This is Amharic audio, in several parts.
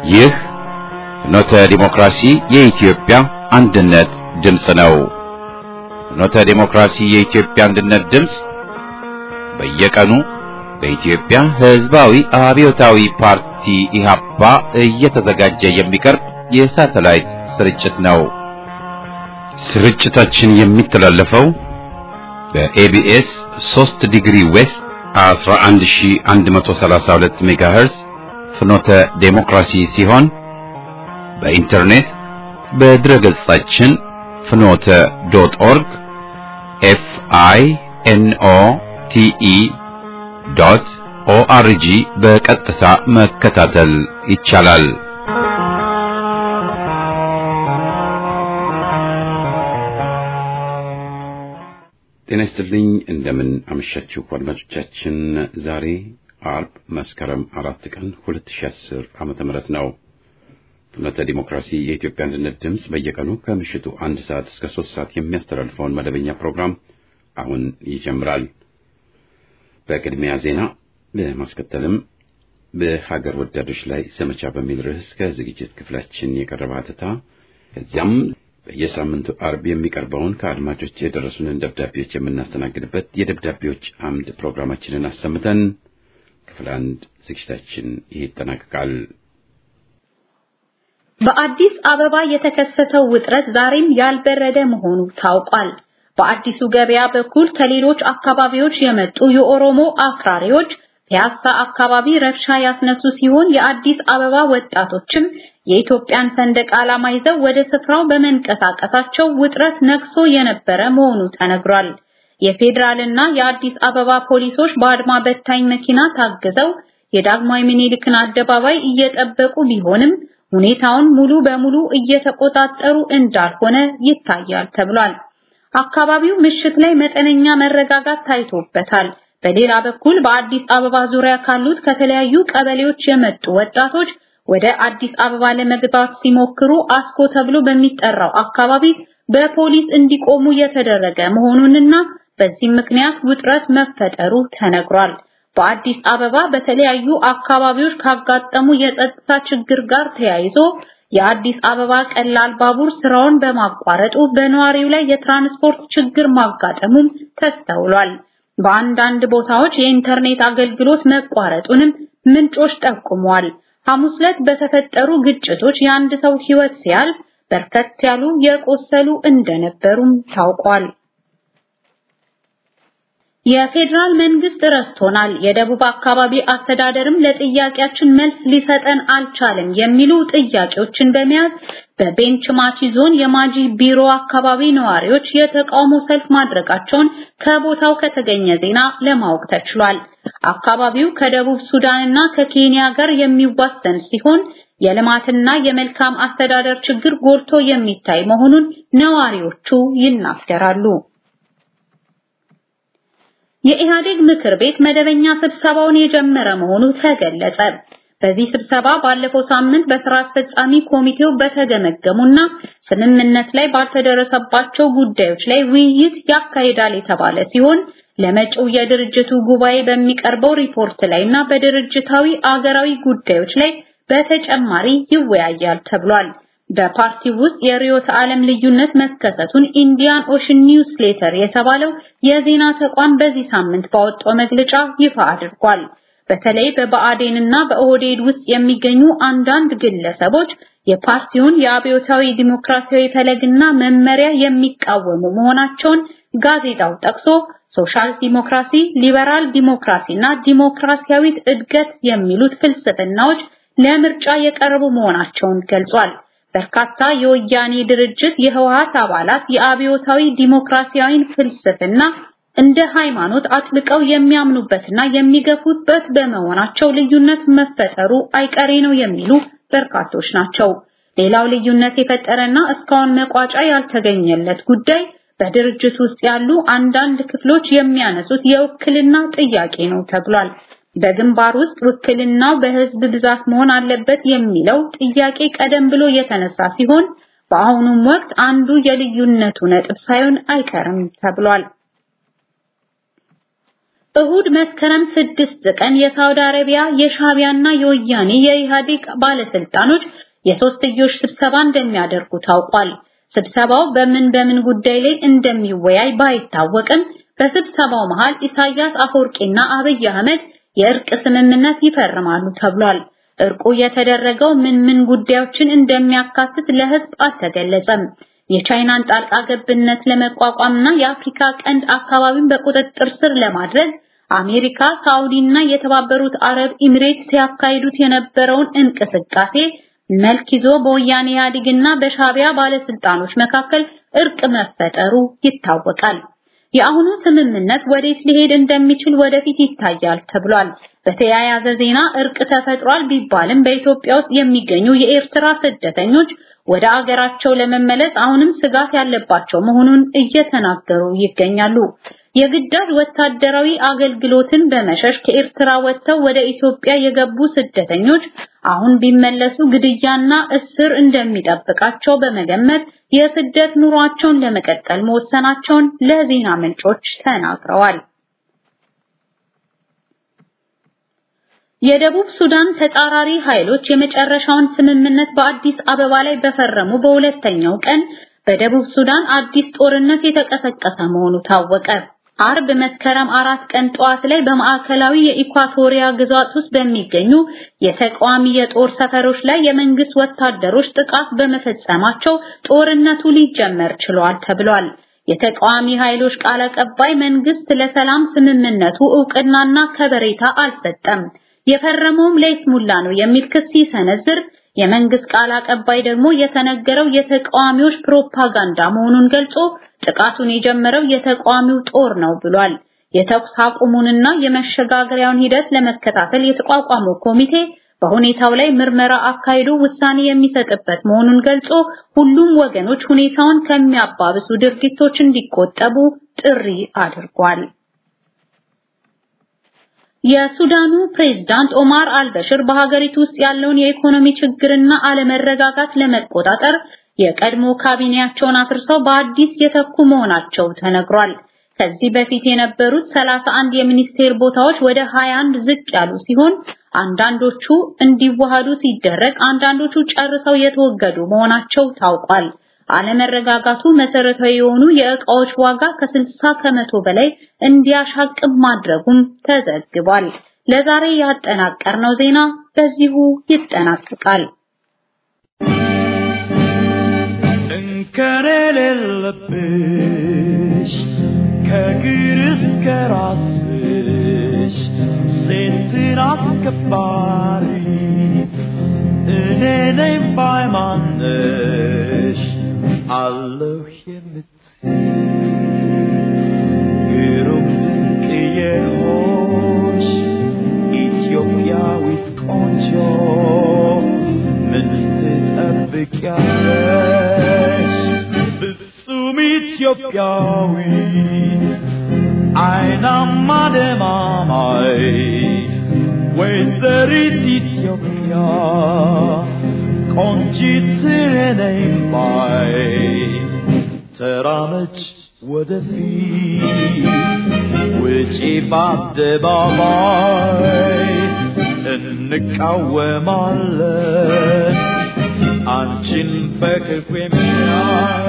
ይህ ፍኖተ ዲሞክራሲ የኢትዮጵያ አንድነት ድምፅ ነው። ፍኖተ ዲሞክራሲ የኢትዮጵያ አንድነት ድምፅ በየቀኑ በኢትዮጵያ ሕዝባዊ አብዮታዊ ፓርቲ ኢህአፓ እየተዘጋጀ የሚቀርብ የሳተላይት ስርጭት ነው። ስርጭታችን የሚተላለፈው በኤቢኤስ 3 ዲግሪ ዌስት 11132 ሜጋሄርዝ ፍኖተ ዴሞክራሲ ሲሆን በኢንተርኔት በድረገጻችን fnote.org FINOTE.ORG በቀጥታ መከታተል ይቻላል። ጤና ይስጥልኝ። እንደምን አመሻችሁ አድማጮቻችን። ዛሬ አርብ መስከረም 4 ቀን 2010 ዓመተ ምህረት ነው። ፍኖተ ዲሞክራሲ የኢትዮጵያ አንድነት ድምፅ በየቀኑ ከምሽቱ 1 ሰዓት እስከ 3 ሰዓት የሚያስተላልፈውን መደበኛ ፕሮግራም አሁን ይጀምራል። በቅድሚያ ዜና በማስከተልም በሀገር ወዳዶች ላይ ዘመቻ በሚል ርዕስ ከዝግጅት ክፍላችን የቀረበ ሀተታ፣ ከዚያም በየሳምንቱ አርብ የሚቀርበውን ከአድማጮች የደረሱንን ደብዳቤዎች የምናስተናግድበት የደብዳቤዎች አምድ ፕሮግራማችንን አሰምተን ክፍል 1 ዝግጅታችን ይጠናቀቃል። በአዲስ አበባ የተከሰተው ውጥረት ዛሬም ያልበረደ መሆኑ ታውቋል። በአዲሱ ገበያ በኩል ከሌሎች አካባቢዎች የመጡ የኦሮሞ አክራሪዎች ፒያሳ አካባቢ ረብሻ ያስነሱ ሲሆን የአዲስ አበባ ወጣቶችም የኢትዮጵያን ሰንደቅ ዓላማ ይዘው ወደ ስፍራው በመንቀሳቀሳቸው ውጥረት ነግሶ የነበረ መሆኑ ተነግሯል። የፌደራልና የአዲስ አበባ ፖሊሶች በአድማ በታኝ መኪና ታግዘው የዳግማዊ ምኒልክን አደባባይ እየጠበቁ ቢሆንም ሁኔታውን ሙሉ በሙሉ እየተቆጣጠሩ እንዳልሆነ ይታያል ተብሏል። አካባቢው ምሽት ላይ መጠነኛ መረጋጋት ታይቶበታል። በሌላ በኩል በአዲስ አበባ ዙሪያ ካሉት ከተለያዩ ቀበሌዎች የመጡ ወጣቶች ወደ አዲስ አበባ ለመግባት ሲሞክሩ አስኮ ተብሎ በሚጠራው አካባቢ በፖሊስ እንዲቆሙ የተደረገ መሆኑንና በዚህ ምክንያት ውጥረት መፈጠሩ ተነግሯል። በአዲስ አበባ በተለያዩ አካባቢዎች ካጋጠሙ የጸጥታ ችግር ጋር ተያይዞ የአዲስ አበባ ቀላል ባቡር ስራውን በማቋረጡ በነዋሪው ላይ የትራንስፖርት ችግር ማጋጠሙም ተስተውሏል። በአንዳንድ ቦታዎች የኢንተርኔት አገልግሎት መቋረጡንም ምንጮች ጠቁመዋል። ሐሙስ ዕለት በተፈጠሩ ግጭቶች የአንድ ሰው ሕይወት ሲያልፍ በርከት ያሉ የቆሰሉ እንደነበሩም ታውቋል። የፌደራል መንግስት ረስቶናል፣ የደቡብ አካባቢ አስተዳደርም ለጥያቄያችን መልስ ሊሰጠን አልቻለም የሚሉ ጥያቄዎችን በመያዝ በቤንች ማቺ ዞን የማጂ ቢሮ አካባቢ ነዋሪዎች የተቃውሞ ሰልፍ ማድረጋቸውን ከቦታው ከተገኘ ዜና ለማወቅ ተችሏል። አካባቢው ከደቡብ ሱዳንና ከኬንያ ጋር የሚዋሰን ሲሆን የልማትና የመልካም አስተዳደር ችግር ጎልቶ የሚታይ መሆኑን ነዋሪዎቹ ይናገራሉ። የኢህአዴግ ምክር ቤት መደበኛ ስብሰባውን የጀመረ መሆኑ ተገለጸ። በዚህ ስብሰባ ባለፈው ሳምንት በስራ አስፈጻሚ ኮሚቴው በተገመገሙና ስምምነት ላይ ባልተደረሰባቸው ጉዳዮች ላይ ውይይት ያካሂዳል የተባለ ሲሆን ለመጪው የድርጅቱ ጉባኤ በሚቀርበው ሪፖርት ላይና በድርጅታዊ አገራዊ ጉዳዮች ላይ በተጨማሪ ይወያያል ተብሏል። በፓርቲው ውስጥ የርዕዮተ ዓለም ልዩነት መከሰቱን ኢንዲያን ኦሽን ኒውስሌተር የተባለው የዜና ተቋም በዚህ ሳምንት ባወጣው መግለጫ ይፋ አድርጓል። በተለይ በብአዴንና በኦህዴድ ውስጥ የሚገኙ አንዳንድ ግለሰቦች የፓርቲውን የአብዮታዊ ዲሞክራሲያዊ ፈለግና መመሪያ የሚቃወሙ መሆናቸውን ጋዜጣው ጠቅሶ ሶሻል ዲሞክራሲ፣ ሊበራል ዲሞክራሲና ዲሞክራሲያዊት እድገት የሚሉት ፍልስፍናዎች ለምርጫ የቀረቡ መሆናቸውን ገልጿል። በርካታ የወያኔ ድርጅት የህወሓት አባላት የአብዮታዊ ዲሞክራሲያዊን ፍልስፍና እንደ ሃይማኖት አጥብቀው የሚያምኑበትና የሚገፉበት በመሆናቸው ልዩነት መፈጠሩ አይቀሬ ነው የሚሉ በርካቶች ናቸው። ሌላው ልዩነት የፈጠረና እስካሁን መቋጫ ያልተገኘለት ጉዳይ በድርጅት ውስጥ ያሉ አንዳንድ ክፍሎች የሚያነሱት የውክልና ጥያቄ ነው ተብሏል። በግንባር ውስጥ ውክልናው በህዝብ ብዛት መሆን አለበት የሚለው ጥያቄ ቀደም ብሎ የተነሳ ሲሆን በአሁኑም ወቅት አንዱ የልዩነቱ ነጥብ ሳይሆን አይቀርም ተብሏል። እሁድ መስከረም 6 ቀን የሳውዲ አረቢያ የሻቢያና የወያኔ የኢህአዴግ ባለስልጣኖች የሶስትዮሽ ስብሰባ እንደሚያደርጉ ታውቋል። ስብሰባው በምን ጉዳይ ላይ እንደሚወያይ ባይታወቅም በስብሰባው መሃል ኢሳያስ አፈወርቂና አብይ አህመድ የእርቅ ስምምነት ይፈርማሉ ተብሏል። እርቁ የተደረገው ምን ጉዳዮችን እንደሚያካትት ለህዝብ አልተገለጸም። የቻይናን ጣልቃ ገብነት ለመቋቋምና የአፍሪካ ቀንድ አካባቢን በቁጥጥር ስር ለማድረግ አሜሪካ፣ ሳውዲና የተባበሩት አረብ ኤሚሬትስ ሲያካሂዱት የነበረውን እንቅስቃሴ መልክ ይዞ በወያኔ ኢህአዴግና በሻቢያ ባለስልጣኖች መካከል እርቅ መፈጠሩ ይታወቃል። የአሁኑ ስምምነት ወዴት ሊሄድ እንደሚችል ወደፊት ይታያል ተብሏል። በተያያዘ ዜና እርቅ ተፈጥሯል ቢባልም በኢትዮጵያ ውስጥ የሚገኙ የኤርትራ ስደተኞች ወደ አገራቸው ለመመለስ አሁንም ስጋት ያለባቸው መሆኑን እየተናገሩ ይገኛሉ። የግዳጅ ወታደራዊ አገልግሎትን በመሸሽ ከኤርትራ ወጥተው ወደ ኢትዮጵያ የገቡ ስደተኞች አሁን ቢመለሱ ግድያና እስር እንደሚጠብቃቸው በመገመት የስደት ኑሯቸውን ለመቀጠል መወሰናቸውን ለዜና ምንጮች ተናግረዋል። የደቡብ ሱዳን ተጻራሪ ኃይሎች የመጨረሻውን ስምምነት በአዲስ አበባ ላይ በፈረሙ በሁለተኛው ቀን በደቡብ ሱዳን አዲስ ጦርነት የተቀሰቀሰ መሆኑ ታወቀ። አርብ መስከረም 4 ቀን ጧት ላይ በማዕከላዊ የኢኳቶሪያ ግዛት ውስጥ በሚገኙ የተቃዋሚ የጦር ሰፈሮች ላይ የመንግስት ወታደሮች ጥቃት በመፈጸማቸው ጦርነቱ ሊጀመር ችሏል ተብሏል። የተቃዋሚ ኃይሎች ቃል አቀባይ መንግስት ለሰላም ስምምነቱ ዕውቅናና ከበሬታ አልሰጠም፣ የፈረመውም ለይስሙላ ነው የሚል ክስ ሲሰነዝር፣ የመንግስት ቃል አቀባይ ደግሞ የተነገረው የተቃዋሚዎች ፕሮፓጋንዳ መሆኑን ገልጾ ጥቃቱን የጀመረው የተቃዋሚው ጦር ነው ብሏል። የተኩስ አቁሙንና የመሸጋገሪያውን ሂደት ለመከታተል የተቋቋመው ኮሚቴ በሁኔታው ላይ ምርመራ አካሂዶ ውሳኔ የሚሰጥበት መሆኑን ገልጾ ሁሉም ወገኖች ሁኔታውን ከሚያባብሱ ድርጊቶች እንዲቆጠቡ ጥሪ አድርጓል። የሱዳኑ ፕሬዝዳንት ኦማር አልበሽር በሀገሪቱ ውስጥ ያለውን የኢኮኖሚ ችግርና አለመረጋጋት ለመቆጣጠር የቀድሞ ካቢኔያቸውን አፍርሰው በአዲስ የተኩ መሆናቸው ተነግሯል። ከዚህ በፊት የነበሩት 31 የሚኒስቴር ቦታዎች ወደ 21 ዝቅ ያሉ ሲሆን አንዳንዶቹ እንዲዋሃዱ ሲደረግ አንዳንዶቹ ጨርሰው የተወገዱ መሆናቸው ታውቋል። አለመረጋጋቱ መሰረታዊ የሆኑ የዕቃዎች ዋጋ ከ60 ከመቶ በላይ እንዲያሻቅብ ማድረጉም ተዘግቧል። ለዛሬ ያጠናቀርነው ዜና በዚሁ ይጠናቀቃል። እንከረለልብሽ ከግርስ ከራስሽ ሴትን አስከባሪ እኔ ነኝ ባይማንሽ አለሁ የምትይ ግሩም ድንቅ የሆንሽ ኢትዮጵያዊት ቆንጆ ምን ትጠብቂያለሽ? ፍጹም ኢትዮጵያዊት አይናማ ደማማይ ወይዘሪት ኢትዮጵያ ቆንጂት ነኝ ባይ ተራመች ወደፊት ውጪ በአደባባይ እንቃወማለን አንቺን በክፉ የሚያይ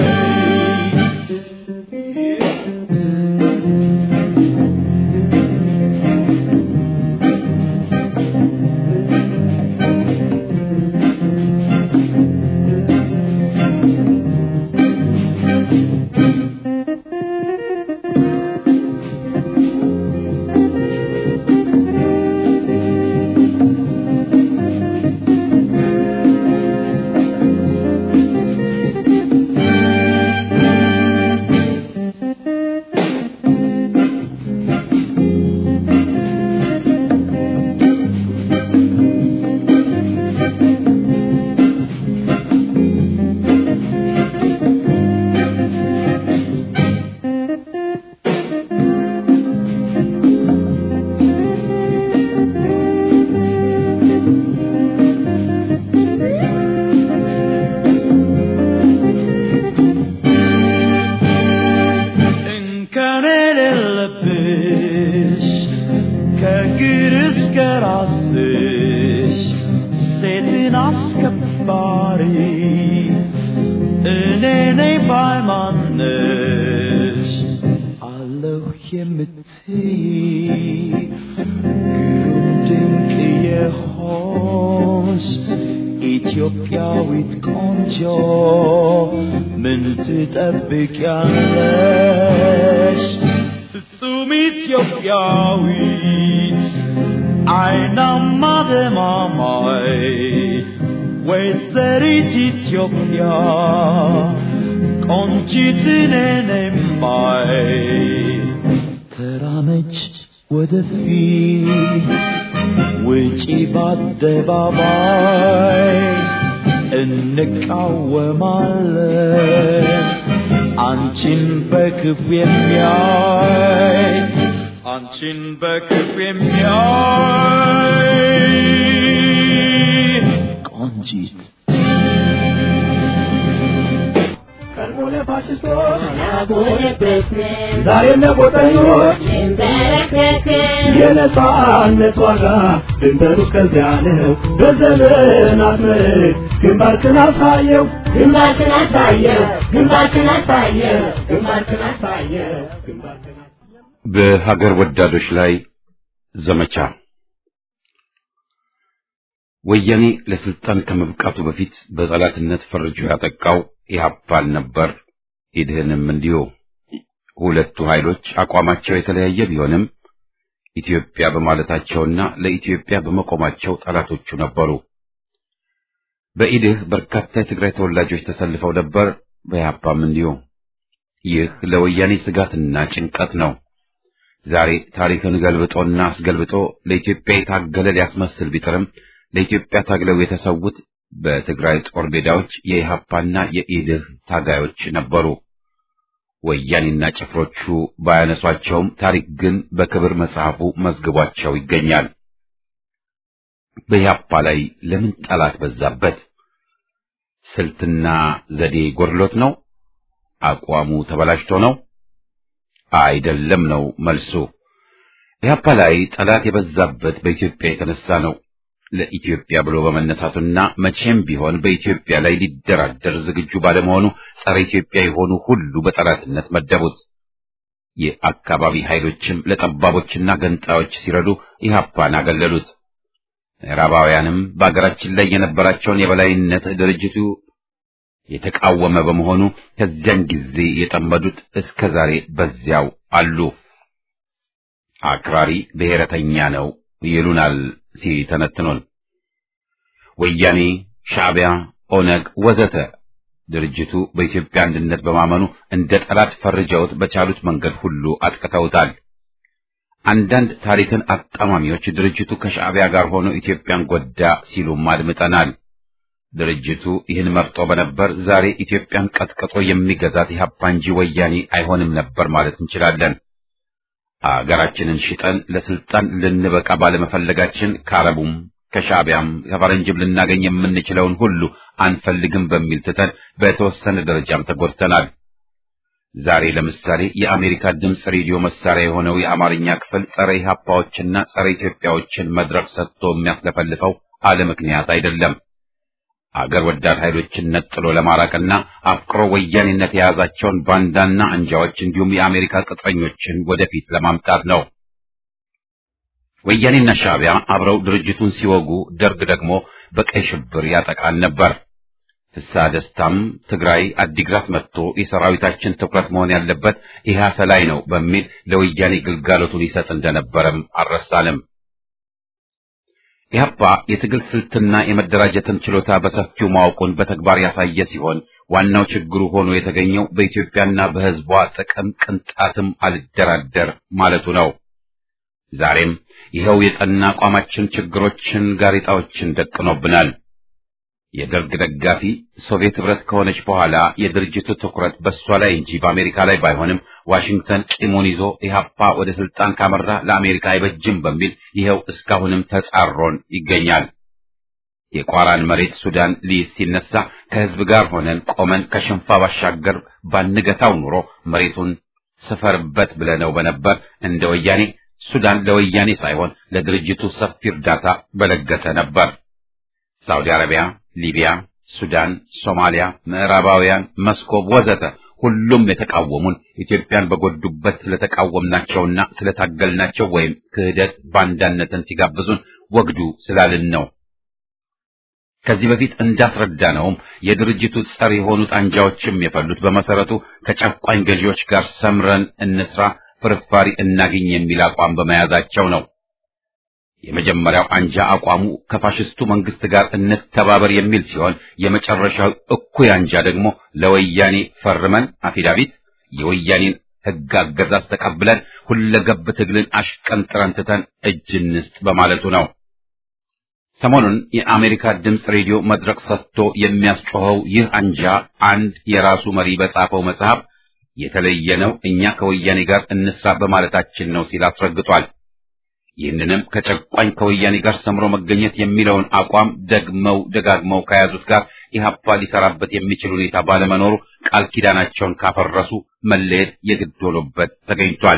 ያልኩሽ ኢትዮጵያዊት ቆንጆ ምን ትጠብቂያለሽ ፍጹም ኢትዮጵያዊት አይናማ ደማማይ ወይዘሪት ኢትዮጵያ ቆንጂት ነኝ ባይ ተራመች ወደፊት ውጪ በአደባባይ እንቃወማለን አንቺን በክፉ የሚያይ አንቺን በክፉ የሚያይ ቆንጂት ቀልሞለ ፋሽስቶች ዛሬ ለቆጠኞች የነጻነት ዋጋ ድንበሩ እስከዚያ ነው በዘመናት ምርት ግንባርክን አሳየው ግንባርክን አሳየው ግንባርክን አሳየው ግንባርክን አሳየው ግንባርክን በሀገር ወዳዶች ላይ ዘመቻ ወያኔ ለስልጣን ከመብቃቱ በፊት በጠላትነት ፈርጆ ያጠቃው ኢህአፓን ነበር። ኢድህንም እንዲሁ። ሁለቱ ኃይሎች አቋማቸው የተለያየ ቢሆንም ኢትዮጵያ በማለታቸውና ለኢትዮጵያ በመቆማቸው ጠላቶቹ ነበሩ። በኢድህ በርካታ የትግራይ ተወላጆች ተሰልፈው ነበር፣ በኢህአፓም እንዲሁ። ይህ ለወያኔ ስጋትና ጭንቀት ነው። ዛሬ ታሪክን ገልብጦና አስገልብጦ ለኢትዮጵያ የታገለ ሊያስመስል ቢጥርም ለኢትዮጵያ ታግለው የተሰዉት በትግራይ ጦር ሜዳዎች የኢህአፓና የኢድህ ታጋዮች ነበሩ። ወያኔና ጭፍሮቹ ባያነሷቸውም ታሪክ ግን በክብር መጽሐፉ መዝግቧቸው ይገኛል። በኢህአፓ ላይ ለምን ጠላት በዛበት? ስልትና ዘዴ ጎድሎት ነው? አቋሙ ተበላሽቶ ነው? አይደለም ነው መልሱ። ኢህአፓ ላይ ጠላት የበዛበት በኢትዮጵያ የተነሳ ነው። ለኢትዮጵያ ብሎ በመነሳቱና መቼም ቢሆን በኢትዮጵያ ላይ ሊደራደር ዝግጁ ባለመሆኑ ጸረ ኢትዮጵያ የሆኑ ሁሉ በጠላትነት መደቡት። የአካባቢ ኃይሎችም ለጠባቦችና ገንጣዮች ሲረዱ ኢህአፓን አገለሉት። ምዕራባውያንም በአገራችን ላይ የነበራቸውን የበላይነት ድርጅቱ የተቃወመ በመሆኑ ከዚያን ጊዜ የጠመዱት እስከ ዛሬ በዚያው አሉ። አክራሪ ብሔረተኛ ነው ይሉናል ሲተነትኑን። ወያኔ፣ ሻዕቢያ፣ ኦነግ ወዘተ ድርጅቱ በኢትዮጵያ አንድነት በማመኑ እንደ ጠላት ፈርጀውት በቻሉት መንገድ ሁሉ አጥቅተውታል። አንዳንድ ታሪክን አጣማሚዎች ድርጅቱ ከሻዕቢያ ጋር ሆኖ ኢትዮጵያን ጎዳ ሲሉም አድምጠናል። ድርጅቱ ይህን መርጦ በነበር ዛሬ ኢትዮጵያን ቀጥቅጦ የሚገዛት ኢህአፓ እንጂ ወያኔ አይሆንም ነበር ማለት እንችላለን። አገራችንን ሽጠን ለስልጣን ልንበቃ ባለመፈለጋችን ከአረቡም ከሻዕቢያም ከፈረንጅም ልናገኝ የምንችለውን ሁሉ አንፈልግም በሚል ትተን በተወሰነ ደረጃም ተጎድተናል። ዛሬ ለምሳሌ የአሜሪካ ድምፅ ሬዲዮ መሳሪያ የሆነው የአማርኛ ክፍል ጸረ ኢህአፓዎችና ጸረ ኢትዮጵያዎችን መድረክ ሰጥቶ የሚያስለፈልፈው አለ ምክንያት አይደለም። አገር ወዳድ ኃይሎችን ነጥሎ ለማራቅና አፍቅሮ ወያኔነት የያዛቸውን ባንዳና አንጃዎች እንዲሁም የአሜሪካ ቅጥረኞችን ወደፊት ለማምጣት ነው። ወያኔና ሻዕቢያ አብረው ድርጅቱን ሲወጉ፣ ደርግ ደግሞ በቀይ ሽብር ያጠቃን ነበር። ፍስሐ ደስታም ትግራይ አዲግራት መጥቶ የሰራዊታችን ትኩረት መሆን ያለበት ኢህአፓ ላይ ነው በሚል ለወያኔ ግልጋሎቱን ይሰጥ እንደነበረም አልረሳንም። ኢህአፓ የትግል ስልትና የመደራጀትን ችሎታ በሰፊው ማወቁን በተግባር ያሳየ ሲሆን ዋናው ችግሩ ሆኖ የተገኘው በኢትዮጵያና በሕዝቧ ጥቅም ቅንጣትም አልደራደር ማለቱ ነው። ዛሬም ይኸው የጠና አቋማችን ችግሮችን፣ ጋሬጣዎችን ደቅኖብናል። የደርግ ደጋፊ ሶቪየት ህብረት ከሆነች በኋላ የድርጅቱ ትኩረት በሷ ላይ እንጂ በአሜሪካ ላይ ባይሆንም ዋሽንግተን ቂሙን ይዞ ኢህአፓ ወደ ስልጣን ካመራ ለአሜሪካ አይበጅም በሚል ይኸው እስካሁንም ተጻሮን ይገኛል። የቋራን መሬት ሱዳን ሊይዝ ሲነሳ ከህዝብ ጋር ሆነን ቆመን ከሽንፋ ባሻገር ባንገታው ኑሮ መሬቱን ስፈርበት ብለነው በነበር እንደ ወያኔ ሱዳን ለወያኔ ሳይሆን ለድርጅቱ ሰፊ እርዳታ በለገሰ ነበር። ሳውዲ አረቢያ፣ ሊቢያ፣ ሱዳን፣ ሶማሊያ፣ ምዕራባውያን፣ መስኮብ ወዘተ ሁሉም የተቃወሙን ኢትዮጵያን በጎዱበት ስለተቃወምናቸውና ስለታገልናቸው ወይም ክህደት ባንዳነትን ሲጋብዙን ወግዱ ስላልን ነው። ከዚህ በፊት እንዳስረዳነውም የድርጅቱ ጸር የሆኑት አንጃዎችም የፈሉት በመሰረቱ ከጨቋኝ ገዢዎች ጋር ሰምረን እንስራ፣ ፍርፋሪ እናገኝ የሚል አቋም በመያዛቸው ነው። የመጀመሪያው አንጃ አቋሙ ከፋሽስቱ መንግስት ጋር እንተባበር የሚል ሲሆን የመጨረሻው እኩይ አንጃ ደግሞ ለወያኔ ፈርመን አፊዳቪት የወያኔን ሕግ አገዛዝ ተቀብለን ሁለገብ ትግልን አሽቀንጥረን ትተን እጅ እንስጥ በማለቱ ነው። ሰሞኑን የአሜሪካ ድምፅ ሬዲዮ መድረክ ሰጥቶ የሚያስጮኸው ይህ አንጃ አንድ የራሱ መሪ በጻፈው መጽሐፍ የተለየ ነው፣ እኛ ከወያኔ ጋር እንስራ በማለታችን ነው ሲል አስረግጧል። ይህንንም ከጨቋኝ ከወያኔ ጋር ሰምሮ መገኘት የሚለውን አቋም ደጋግመው ከያዙት ጋር ኢህአፓ ሊሰራበት የሚችል ሁኔታ ባለመኖሩ ቃል ኪዳናቸውን ካፈረሱ መለየት የግድ ሆኖበት ተገኝቷል።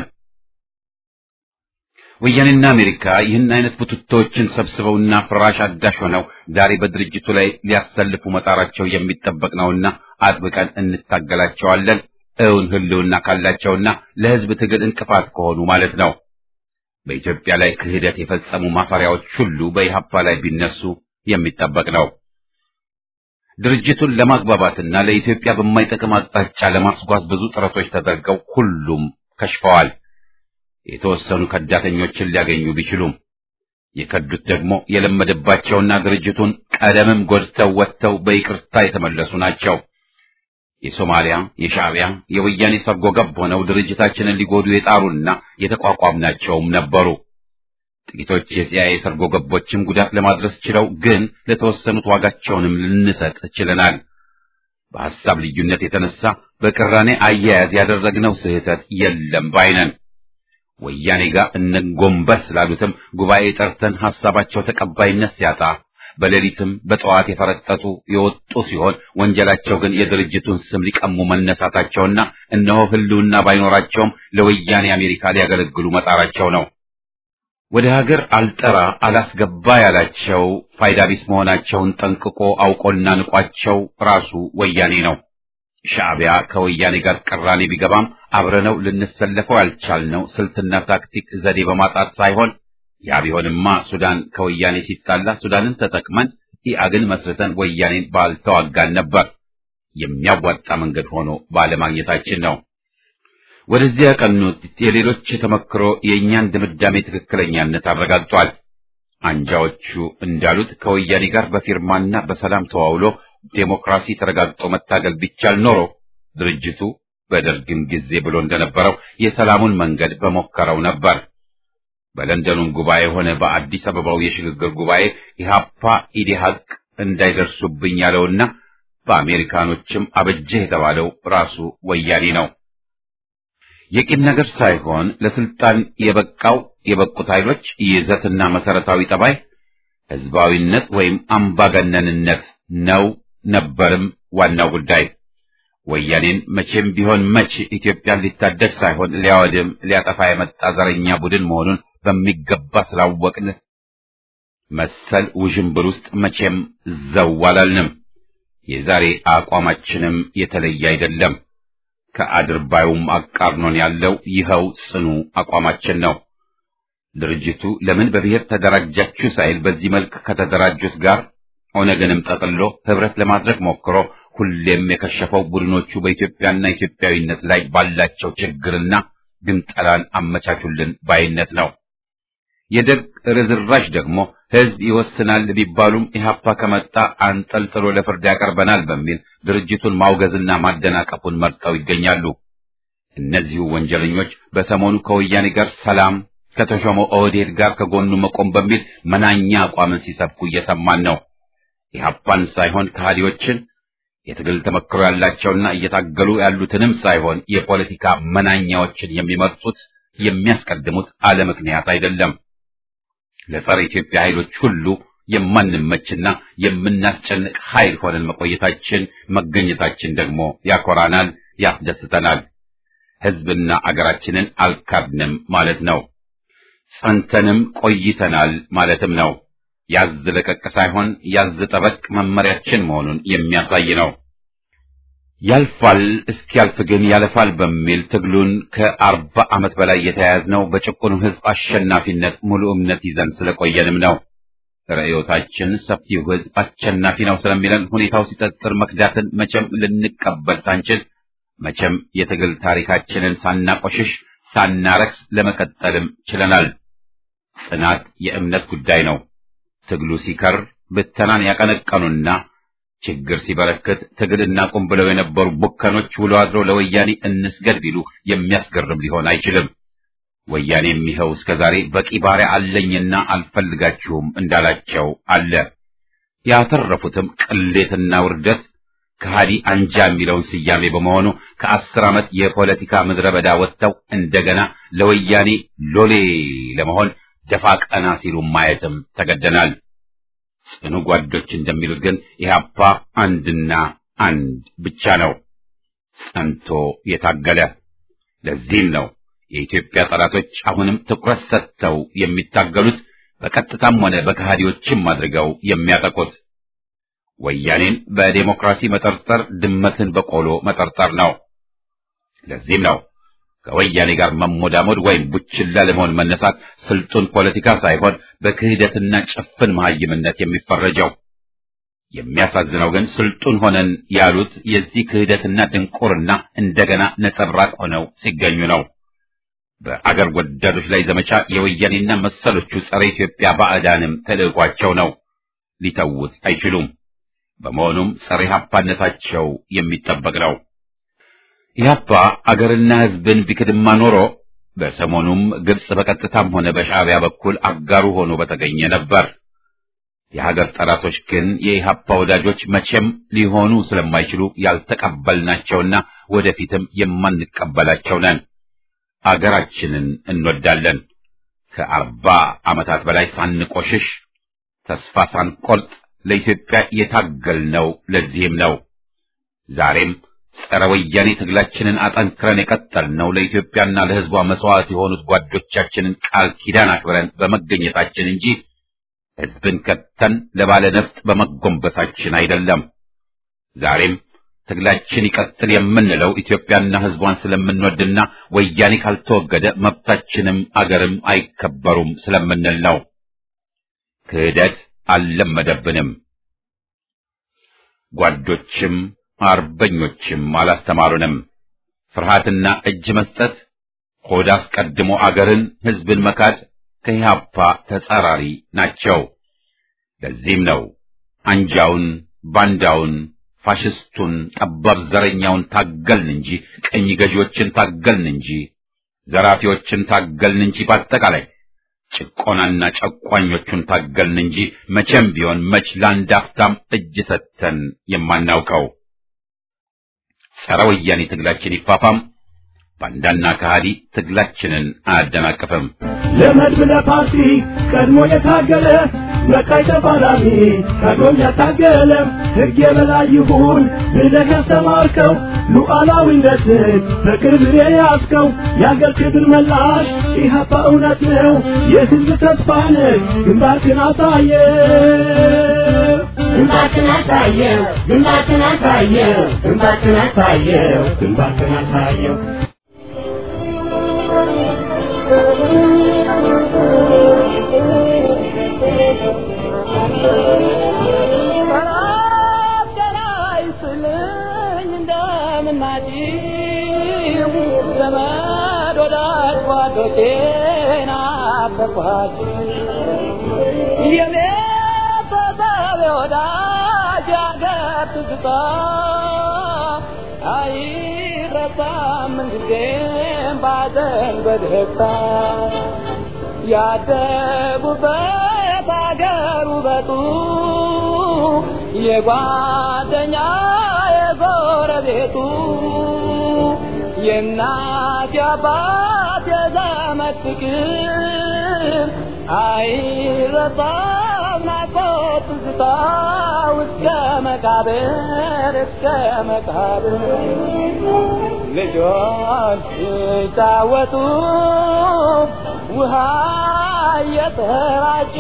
ወያኔና አሜሪካ ይህን አይነት ቡትቶችን ሰብስበውና ፍራሽ አዳሽ ሆነው ዛሬ በድርጅቱ ላይ ሊያሰልፉ መጣራቸው የሚጠበቅ ነውና አጥብቀን እንታገላቸዋለን። እውን ህልውና ካላቸውና ለህዝብ ትግል እንቅፋት ከሆኑ ማለት ነው። በኢትዮጵያ ላይ ክህደት የፈጸሙ ማፈሪያዎች ሁሉ በኢህአፓ ላይ ቢነሱ የሚጠበቅ ነው። ድርጅቱን ለማግባባትና ለኢትዮጵያ በማይጠቅም አቅጣጫ ለማስጓዝ ብዙ ጥረቶች ተደርገው ሁሉም ከሽፈዋል። የተወሰኑ ከዳተኞችን ሊያገኙ ቢችሉም የከዱት ደግሞ የለመደባቸውና ድርጅቱን ቀደምም ጎድተው ወጥተው በይቅርታ የተመለሱ ናቸው። የሶማሊያ፣ የሻዕቢያ፣ የወያኔ ሰርጎ ገብ ሆነው ድርጅታችንን ሊጎዱ የጣሩና የተቋቋምናቸውም ነበሩ። ጥቂቶች የሲአይኤ ሰርጎ ገቦችም ጉዳት ለማድረስ ችለው ግን ለተወሰኑት ዋጋቸውንም ልንሰጥ ችለናል። በሐሳብ ልዩነት የተነሳ በቅራኔ አያያዝ ያደረግነው ስህተት የለም ባይነን። ወያኔ ጋር እንጎንበስ ላሉትም ጉባኤ ጠርተን ሐሳባቸው ተቀባይነት ሲያጣ በሌሊትም በጠዋት የፈረጠጡ የወጡ ሲሆን ወንጀላቸው ግን የድርጅቱን ስም ሊቀሙ መነሳታቸውና እነሆ ህልውና ባይኖራቸውም ለወያኔ አሜሪካ ሊያገለግሉ መጣራቸው ነው። ወደ ሀገር አልጠራ አላስገባ ያላቸው ፋይዳ ቢስ መሆናቸውን ጠንቅቆ አውቆና ንቋቸው ራሱ ወያኔ ነው። ሻዕቢያ ከወያኔ ጋር ቅራኔ ቢገባም አብረነው ልንሰለፈው ያልቻልነው ስልትና ታክቲክ ዘዴ በማጣት ሳይሆን ያ ቢሆንማ ሱዳን ከወያኔ ሲጣላ ሱዳንን ተጠቅመን ኢአግን መስርተን ወያኔን ባልተዋጋን ነበር። የሚያዋጣ መንገድ ሆኖ ባለማግኘታችን ነው። ወደዚህ ያቀኑት የሌሎች ተመክሮ የእኛን ድምዳሜ ትክክለኛነት አረጋግጧል። አንጃዎቹ እንዳሉት ከወያኔ ጋር በፊርማና በሰላም ተዋውሎ ዴሞክራሲ ተረጋግጦ መታገል ቢቻል ኖሮ ድርጅቱ በደርግም ጊዜ ብሎ እንደነበረው የሰላሙን መንገድ በሞከረው ነበር። በለንደኑም ጉባኤ ሆነ በአዲስ አበባው የሽግግር ጉባኤ ኢህአፓ ኢዴሃቅ እንዳይደርሱብኝ ያለውና በአሜሪካኖችም አበጀህ የተባለው ራሱ ወያኔ ነው። የቂም ነገር ሳይሆን ለስልጣን የበቁት ኃይሎች ይዘትና መሰረታዊ ጠባይ ህዝባዊነት ወይም አምባገነንነት ነው ነበርም ዋናው ጉዳይ። ወያኔን መቼም ቢሆን መች ኢትዮጵያን ሊታደግ ሳይሆን ሊያወድም ሊያጠፋ የመጣ ዘረኛ ቡድን መሆኑን በሚገባ ስላወቅን መሰል ውዥንብር ውስጥ መቼም ዘው አላልንም። የዛሬ አቋማችንም የተለየ አይደለም። ከአድርባዩም አቃርኖን ያለው ይኸው ጽኑ አቋማችን ነው። ድርጅቱ ለምን በብሔር ተደራጃችሁ ሳይል በዚህ መልክ ከተደራጁት ጋር ኦነግንም ጠቅሎ ህብረት ለማድረግ ሞክሮ ሁሌም የከሸፈው ቡድኖቹ በኢትዮጵያና ኢትዮጵያዊነት ላይ ባላቸው ችግርና ግንጠላን አመቻቹልን ባይነት ነው። የደግ ርዝራዥ ደግሞ ህዝብ ይወስናል ቢባሉም ኢህአፓ ከመጣ አንጠልጥሎ ለፍርድ ያቀርበናል በሚል ድርጅቱን ማውገዝና ማደናቀፉን መርጠው ይገኛሉ። እነዚሁ ወንጀለኞች በሰሞኑ ከወያኔ ጋር ሰላም ከተሾመው ኦህዴድ ጋር ከጎኑ መቆም በሚል መናኛ አቋምን ሲሰብኩ እየሰማን ነው። ኢህአፓን ሳይሆን ከሃዲዎችን የትግል ተመክሮ ያላቸውና እየታገሉ ያሉትንም ሳይሆን የፖለቲካ መናኛዎችን የሚመርጡት የሚያስቀድሙት አለ ምክንያት አይደለም። ለጸረ ኢትዮጵያ ኃይሎች ሁሉ የማንመችና የምናስጨንቅ ኃይል ሆነን መገኘታችን ደግሞ ያኮራናል፣ ያስደስተናል። ህዝብና አገራችንን አልካድንም ማለት ነው። ጸንተንም ቆይተናል ማለትም ነው። ያዝ ለቀቅ ሳይሆን ያዝ ጠበቅ መመሪያችን መሆኑን የሚያሳይ ነው። ያልፋል እስኪያልፍ ግን ያለፋል በሚል ትግሉን ከ40 ዓመት በላይ የተያያዝነው በጭቁኑ ህዝብ አሸናፊነት ሙሉ እምነት ይዘን ስለቆየንም ነው። ራእዮታችን ሰፊው ሕዝብ አሸናፊ ነው ስለሚለን ሁኔታው ሲጠጥር መክዳትን መቼም ልንቀበል ሳንችል መቼም የትግል ታሪካችንን ሳናቆሽሽ ሳናረክስ ለመቀጠልም ችለናል። ጽናት የእምነት ጉዳይ ነው። ትግሉ ሲከር ብተናን ያቀነቀኑና ችግር ሲበረክት ትግል እናቁም ብለው የነበሩ ቡከኖች ውሎ አድሮ ለወያኔ እንስገድ ቢሉ የሚያስገርም ሊሆን አይችልም። ወያኔ የሚኸው እስከዛሬ በቂ ባሪያ አለኝና አልፈልጋችሁም እንዳላቸው አለ። ያተረፉትም ቅሌትና ውርደት ከሃዲ አንጃ የሚለውን ስያሜ በመሆኑ ከ10 ዓመት የፖለቲካ ምድረ በዳ ወጥተው እንደገና ለወያኔ ሎሌ ለመሆን ደፋ ቀና ሲሉ ማየትም ተገደናል። ጽኑ ጓዶች እንደሚሉት ግን ኢህአፓ አንድና አንድ ብቻ ነው፣ ጸንቶ የታገለ። ለዚህም ነው የኢትዮጵያ ጠላቶች አሁንም ትኩረት ሰጥተው የሚታገሉት፣ በቀጥታም ሆነ በከሃዲዎችም አድርገው የሚያጠቁት። ወያኔን በዴሞክራሲ መጠርጠር ድመትን በቆሎ መጠርጠር ነው። ለዚህም ነው ከወያኔ ጋር መሞዳሞድ ወይም ቡችላ ለመሆን መነሳት ስልጡን ፖለቲካ ሳይሆን በክህደትና ጭፍን መሃይምነት የሚፈረጀው። የሚያሳዝነው ግን ስልጡን ሆነን ያሉት የዚህ ክህደትና ድንቁርና እንደገና ነጸብራቅ ሆነው ሲገኙ ነው። በአገር ወዳዶች ላይ ዘመቻ የወያኔና መሰሎቹ ጸረ ኢትዮጵያ ባዕዳንም ተልዕኳቸው ነው። ሊተውት አይችሉም። በመሆኑም ጸረ ኢህአፓነታቸው የሚጠበቅ ነው። ኢህአፓ አገርና ሕዝብን ቢክድማ ኖሮ በሰሞኑም ግብጽ በቀጥታም ሆነ በሻዕቢያ በኩል አጋሩ ሆኖ በተገኘ ነበር። የሀገር ጠላቶች ግን የኢህአፓ ወዳጆች መቼም ሊሆኑ ስለማይችሉ ያልተቀበልናቸውና ወደፊትም የማንቀበላቸው ነን። አገራችንን እንወዳለን። ከ40 ዓመታት በላይ ሳንቆሽሽ ተስፋ ሳንቆርጥ ለኢትዮጵያ የታገልነው ለዚህም ነው። ዛሬም ጸረ ወያኔ ትግላችንን አጠንክረን የቀጠልነው ለኢትዮጵያና ለሕዝቧ መስዋዕት የሆኑት ጓዶቻችንን ቃል ኪዳን አክብረን በመገኘታችን እንጂ ሕዝብን ከተን ለባለ ነፍጥ በመጎንበሳችን አይደለም። ዛሬም ትግላችን ይቀጥል የምንለው ኢትዮጵያና ሕዝቧን ስለምንወድና ወያኔ ካልተወገደ መብታችንም አገርም አይከበሩም ስለምንል ነው። ክህደት አልለመደብንም። ጓዶችም አርበኞችም አላስተማሩንም። ፍርሃትና እጅ መስጠት፣ ሆድ አስቀድሞ አገርን ሕዝብን መካድ ከኢህአፓ ተጻራሪ ናቸው። ለዚህም ነው አንጃውን፣ ባንዳውን፣ ፋሽስቱን፣ ጠባብ ዘረኛውን ታገልን እንጂ ቀኝ ገዢዎችን ታገልን እንጂ ዘራፊዎችን ታገልን እንጂ በአጠቃላይ ጭቆናና ጨቋኞቹን ታገልን እንጂ መቼም ቢሆን መች ለአንድ አፍታም እጅ ሰጥተን የማናውቀው። ጸረ ወያኔ ትግላችን ይፋፋም፣ ባንዳና ከሃዲ ትግላችንን አያደናቅፍም። ለመድብ ለፓርቲ ቀድሞ የታገለ በቃይ ተፋላሚ ቀድሞም ያታገለ ሕግ የበላይ ይሁን ብለህ ያስተማርከው ሉዓላዊነትን በቅርብ የያዝከው የአገር ክብር መላሽ ኢህአፓ እውነት ነው፣ የሕዝብ ተስፋ ነህ። ግንባርህን አሳየው ግንባርህን አሳየው ግንባርህን አሳየው ግንባርህን አሳየው ግንባርህን አሳየው። ያደጉበት አገር ውበቱ የጓደኛ የጎረቤቱ የእናት የአባት የዘመድ ፍቅር አይረሳም ናፍቆት ትዝታ እስከ መቃብር ልጆች ሲጫወቱ ውሃ እየተራጩ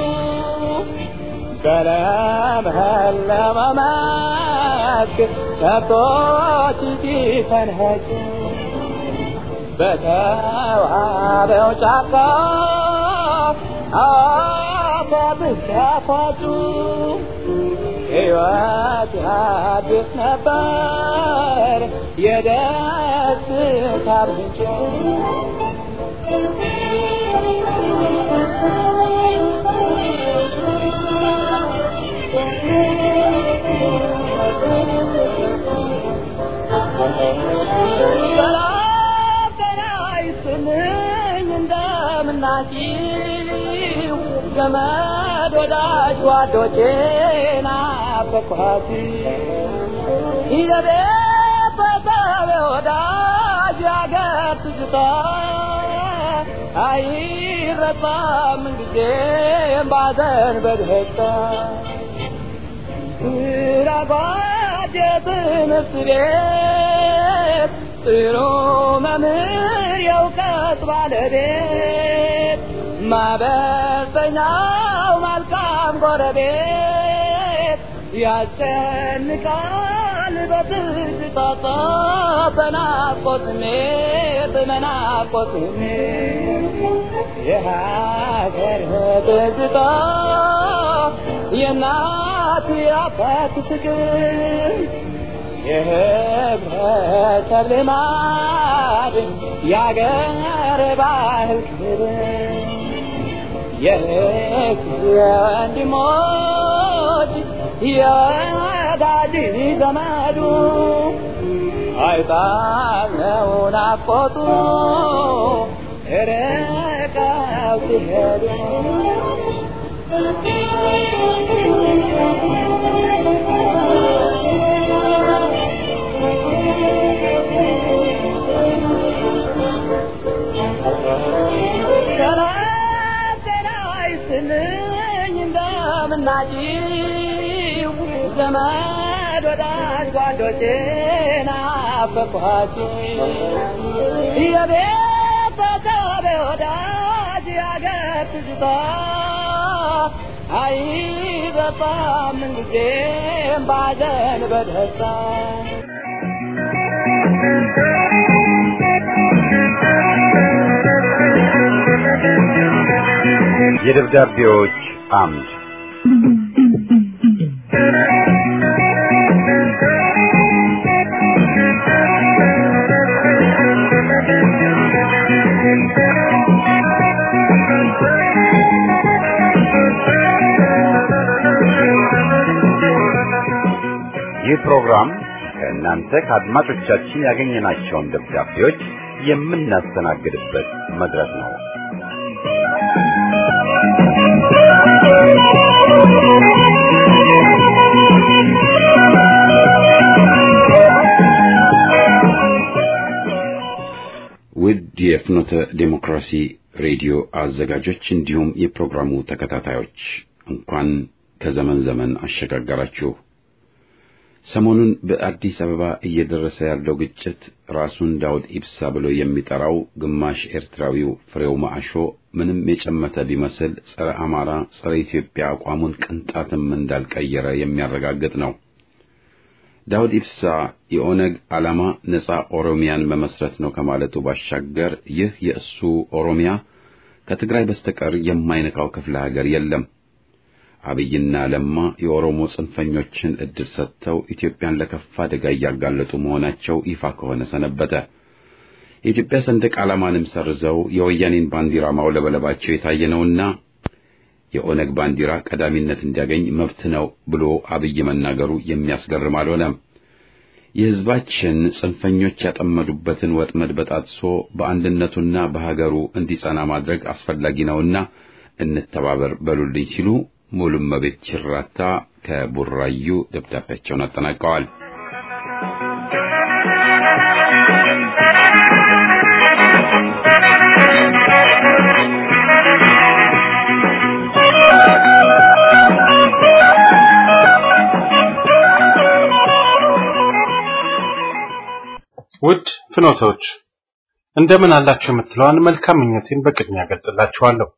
በለመለመ መስክ ከብቶች ሲፈንጩ በተዋበው ጫካ ከብቻፋቱ ሕይወት አዲስ ነበር የደስታ ምንጭ እንደምናችሁ ዘመድ ወዳጅ ጓዶቼ ናፈቅኋት የቤተሰብ ወዳጅ ያገር ትዝታ አይረሳም ጊዜም ባዘን በደስታ ራጓድ የትምህርት ቤት ጥሩ መምህር የእውቀት ባለቤት ማበሰኛው መልካም ጎረቤት ያስጨንቃል በትዝታ በናፍቆት ስሜት የሀገር ትዝታ የእናት የአባት ፍቅር የህብረተሰብ ልማድ የአገር ባህል ክብር የእህት የወንድሞች የወዳጅ ዘመዱ አይጣለው ናፍቆቱ ርቀው ሲሄዱ እንደምናችሁ ዘመድ ወዳጅ ጓዶቼ ናፈቅኋችሁ የቤተሰብ ወዳጅ ያገር ትዝታ አይረሳም ጊዜም ባዘን በደስታ የደብዳቤዎች አምድ ይህ ፕሮግራም ከእናንተ ከአድማጮቻችን ያገኘናቸውን ደብዳቤዎች የምናስተናግድበት መድረክ ነው። ውድ የፍኖተ ዲሞክራሲ ሬዲዮ አዘጋጆች እንዲሁም የፕሮግራሙ ተከታታዮች እንኳን ከዘመን ዘመን አሸጋገራችሁ። ሰሞኑን በአዲስ አበባ እየደረሰ ያለው ግጭት ራሱን ዳውድ ኢብሳ ብሎ የሚጠራው ግማሽ ኤርትራዊው ፍሬው ማአሾ ምንም የጨመተ ቢመስል ጸረ አማራ ጸረ ኢትዮጵያ አቋሙን ቅንጣትም እንዳልቀየረ የሚያረጋግጥ ነው። ዳውድ ኢብሳ የኦነግ ዓላማ ነፃ ኦሮሚያን መመስረት ነው ከማለቱ ባሻገር ይህ የእሱ ኦሮሚያ ከትግራይ በስተቀር የማይነካው ክፍለ ሀገር የለም። አብይና ለማ የኦሮሞ ጽንፈኞችን እድል ሰጥተው ኢትዮጵያን ለከፋ አደጋ እያጋለጡ መሆናቸው ይፋ ከሆነ ሰነበተ። የኢትዮጵያ ሰንደቅ ዓላማንም ሰርዘው የወያኔን ባንዲራ ማውለበለባቸው የታየ ነውና የኦነግ ባንዲራ ቀዳሚነት እንዲያገኝ መብት ነው ብሎ አብይ መናገሩ የሚያስገርም አልሆነም። የሕዝባችን ጽንፈኞች ያጠመዱበትን ወጥመድ በጣጥሶ በአንድነቱና በሀገሩ እንዲጸና ማድረግ አስፈላጊ ነውና እንተባበር በሉልኝ ሲሉ ሙሉመቤት ችራታ ከቡራዩ ደብዳቤያቸውን አጠናቀዋል። ውድ ፍኖቶች እንደምን አላችሁ የምትለዋን መልካም ምኞቴን በቅድሚያ ገልጽላችኋለሁ።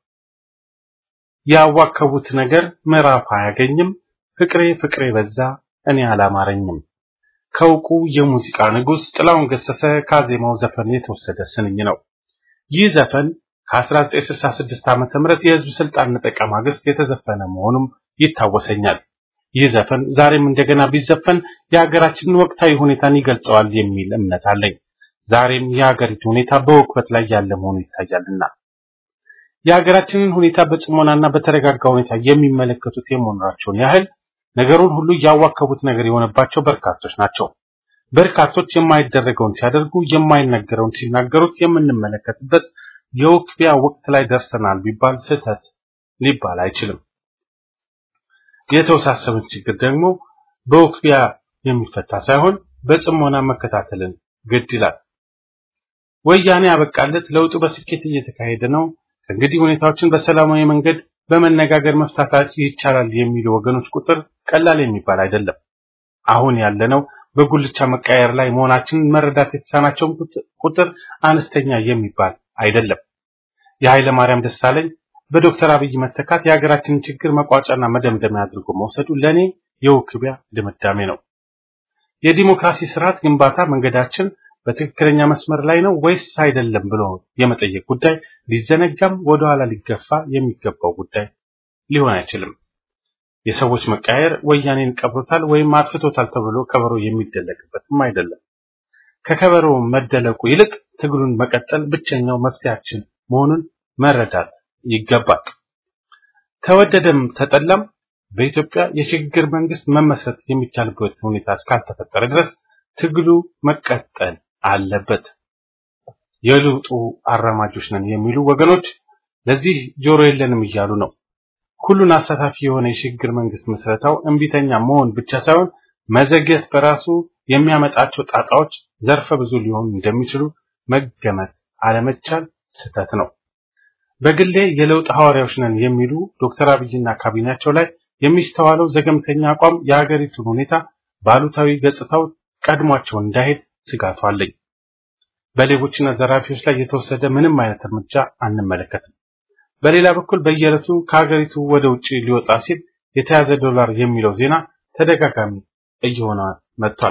ያዋከቡት ነገር ምዕራፍ አያገኝም፣ ፍቅሬ ፍቅሬ በዛ እኔ አላማረኝም። ከውቁ የሙዚቃ ንጉስ ጥላሁን ገሰሰ ካዜማው ዘፈን የተወሰደ ስንኝ ነው። ይህ ዘፈን ከ1966 ዓመተ ምህረት የህዝብ ስልጣን ነጠቃ ማግስት የተዘፈነ መሆኑም ይታወሰኛል። ይህ ዘፈን ዛሬም እንደገና ቢዘፈን የሀገራችንን ወቅታዊ ሁኔታን ይገልጸዋል የሚል እምነት አለኝ። ዛሬም የሀገሪቱ ሁኔታ በውክበት ላይ ያለ መሆኑ ይታያልና የሀገራችንን ሁኔታ በጽሞናና በተረጋጋ ሁኔታ የሚመለከቱት የመሆናቸውን ያህል ነገሩን ሁሉ ያዋከቡት ነገር የሆነባቸው በርካቶች ናቸው። በርካቶች የማይደረገውን ሲያደርጉ የማይነገረውን ሲናገሩት የምንመለከትበት የውክቢያ ወቅት ላይ ደርሰናል ቢባል ስህተት ሊባል አይችልም። የተወሳሰበን ችግር ደግሞ በውክቢያ የሚፈታ ሳይሆን በጽሞና መከታተልን ግድ ይላል። ወያኔ ያበቃለት ለውጡ በስኬት እየተካሄደ ነው፣ እንግዲህ ሁኔታዎችን በሰላማዊ መንገድ በመነጋገር መፍታት ይቻላል የሚሉ ወገኖች ቁጥር ቀላል የሚባል አይደለም። አሁን ያለነው በጉልቻ መቃየር ላይ መሆናችንን መረዳት የተሳናቸው ቁጥር አነስተኛ የሚባል አይደለም። የኃይለ ማርያም ደሳለኝ በዶክተር አብይ መተካት የሀገራችንን ችግር መቋጫና መደምደሚያ አድርጎ መውሰዱ ለኔ የውክቢያ ድምዳሜ ነው። የዲሞክራሲ ስርዓት ግንባታ መንገዳችን በትክክለኛ መስመር ላይ ነው ወይስ አይደለም ብሎ የመጠየቅ ጉዳይ ሊዘነጋም ወደ ኋላ ሊገፋ የሚገባው ጉዳይ ሊሆን አይችልም። የሰዎች መቃየር ወያኔን ቀብሮታል ወይም አጥፍቶታል ተብሎ ከበሮ የሚደለቅበትም አይደለም። ከከበሮ መደለቁ ይልቅ ትግሉን መቀጠል ብቸኛው መፍትሄያችን መሆኑን መረዳት ይገባል። ተወደደም ተጠላም በኢትዮጵያ የሽግግር መንግስት መመስረት የሚቻልበት ሁኔታ እስካልተፈጠረ ድረስ ትግሉ መቀጠል አለበት። የለውጡ አራማጆች ነን የሚሉ ወገኖች ለዚህ ጆሮ የለንም እያሉ ነው። ሁሉን አሳታፊ የሆነ የሽግግር መንግስት መስረታው እንቢተኛ መሆን ብቻ ሳይሆን መዘግየት በራሱ የሚያመጣቸው ጣጣዎች ዘርፈ ብዙ ሊሆኑ እንደሚችሉ መገመት አለመቻል ስህተት ነው። በግሌ የለውጥ ሐዋርያዎች ነን የሚሉ ዶክተር አብይና ካቢኔያቸው ላይ የሚስተዋለው ዘገምተኛ አቋም የሀገሪቱን ሁኔታ ባሉታዊ ገጽታው ቀድሟቸው እንዳይሄድ ስጋቱ አለኝ። በሌቦችና ዘራፊዎች ላይ የተወሰደ ምንም አይነት እርምጃ አንመለከትም። በሌላ በኩል በየዕለቱ ከሀገሪቱ ወደ ውጪ ሊወጣ ሲል የተያዘ ዶላር የሚለው ዜና ተደጋጋሚ እየሆነ መጥቷል።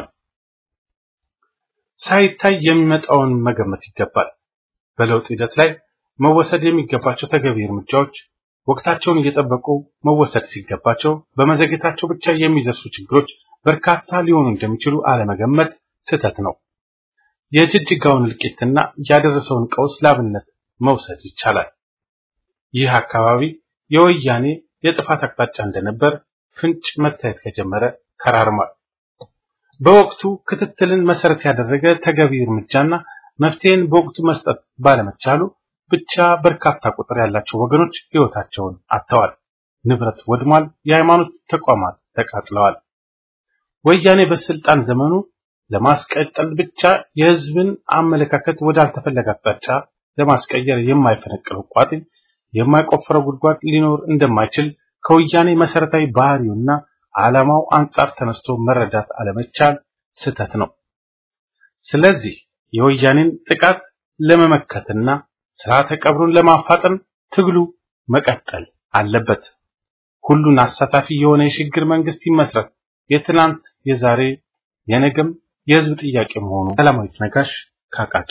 ሳይታይ የሚመጣውን መገመት ይገባል። በለውጥ ሂደት ላይ መወሰድ የሚገባቸው ተገቢ እርምጃዎች ወቅታቸውን እየጠበቁ መወሰድ ሲገባቸው በመዘግየታቸው ብቻ የሚደርሱ ችግሮች በርካታ ሊሆኑ እንደሚችሉ አለመገመት ስህተት ነው። የጅጅጋውን እልቂትና ያደረሰውን ቀውስ ላብነት መውሰድ ይቻላል። ይህ አካባቢ የወያኔ የጥፋት አቅጣጫ እንደነበር ፍንጭ መታየት ከጀመረ ከራርሟል። በወቅቱ ክትትልን መሰረት ያደረገ ተገቢ እርምጃና መፍትሄን በወቅቱ መስጠት ባለመቻሉ ብቻ በርካታ ቁጥር ያላቸው ወገኖች ሕይወታቸውን አጥተዋል፣ ንብረት ወድሟል፣ የሃይማኖት ተቋማት ተቃጥለዋል። ወያኔ በስልጣን ዘመኑ ለማስቀጠል ብቻ የህዝብን አመለካከት ወደ አልተፈለገ አቅጣጫ ለማስቀየር የማይፈነቅለው ቋጥኝ የማይቆፍረው ጉድጓድ ሊኖር እንደማይችል ከወያኔ መሰረታዊ ባህሪውና ዓላማው አንጻር ተነስቶ መረዳት አለመቻል ስህተት ነው። ስለዚህ የወያኔን ጥቃት ለመመከትና ስርዓተ ቀብሩን ለማፋጠን ትግሉ መቀጠል አለበት። ሁሉን አሳታፊ የሆነ የሽግግር መንግስት ይመስረት የትናንት የዛሬ የነገም የህዝብ ጥያቄ መሆኑ ሰላማዊት ነጋሽ ካቃቂ።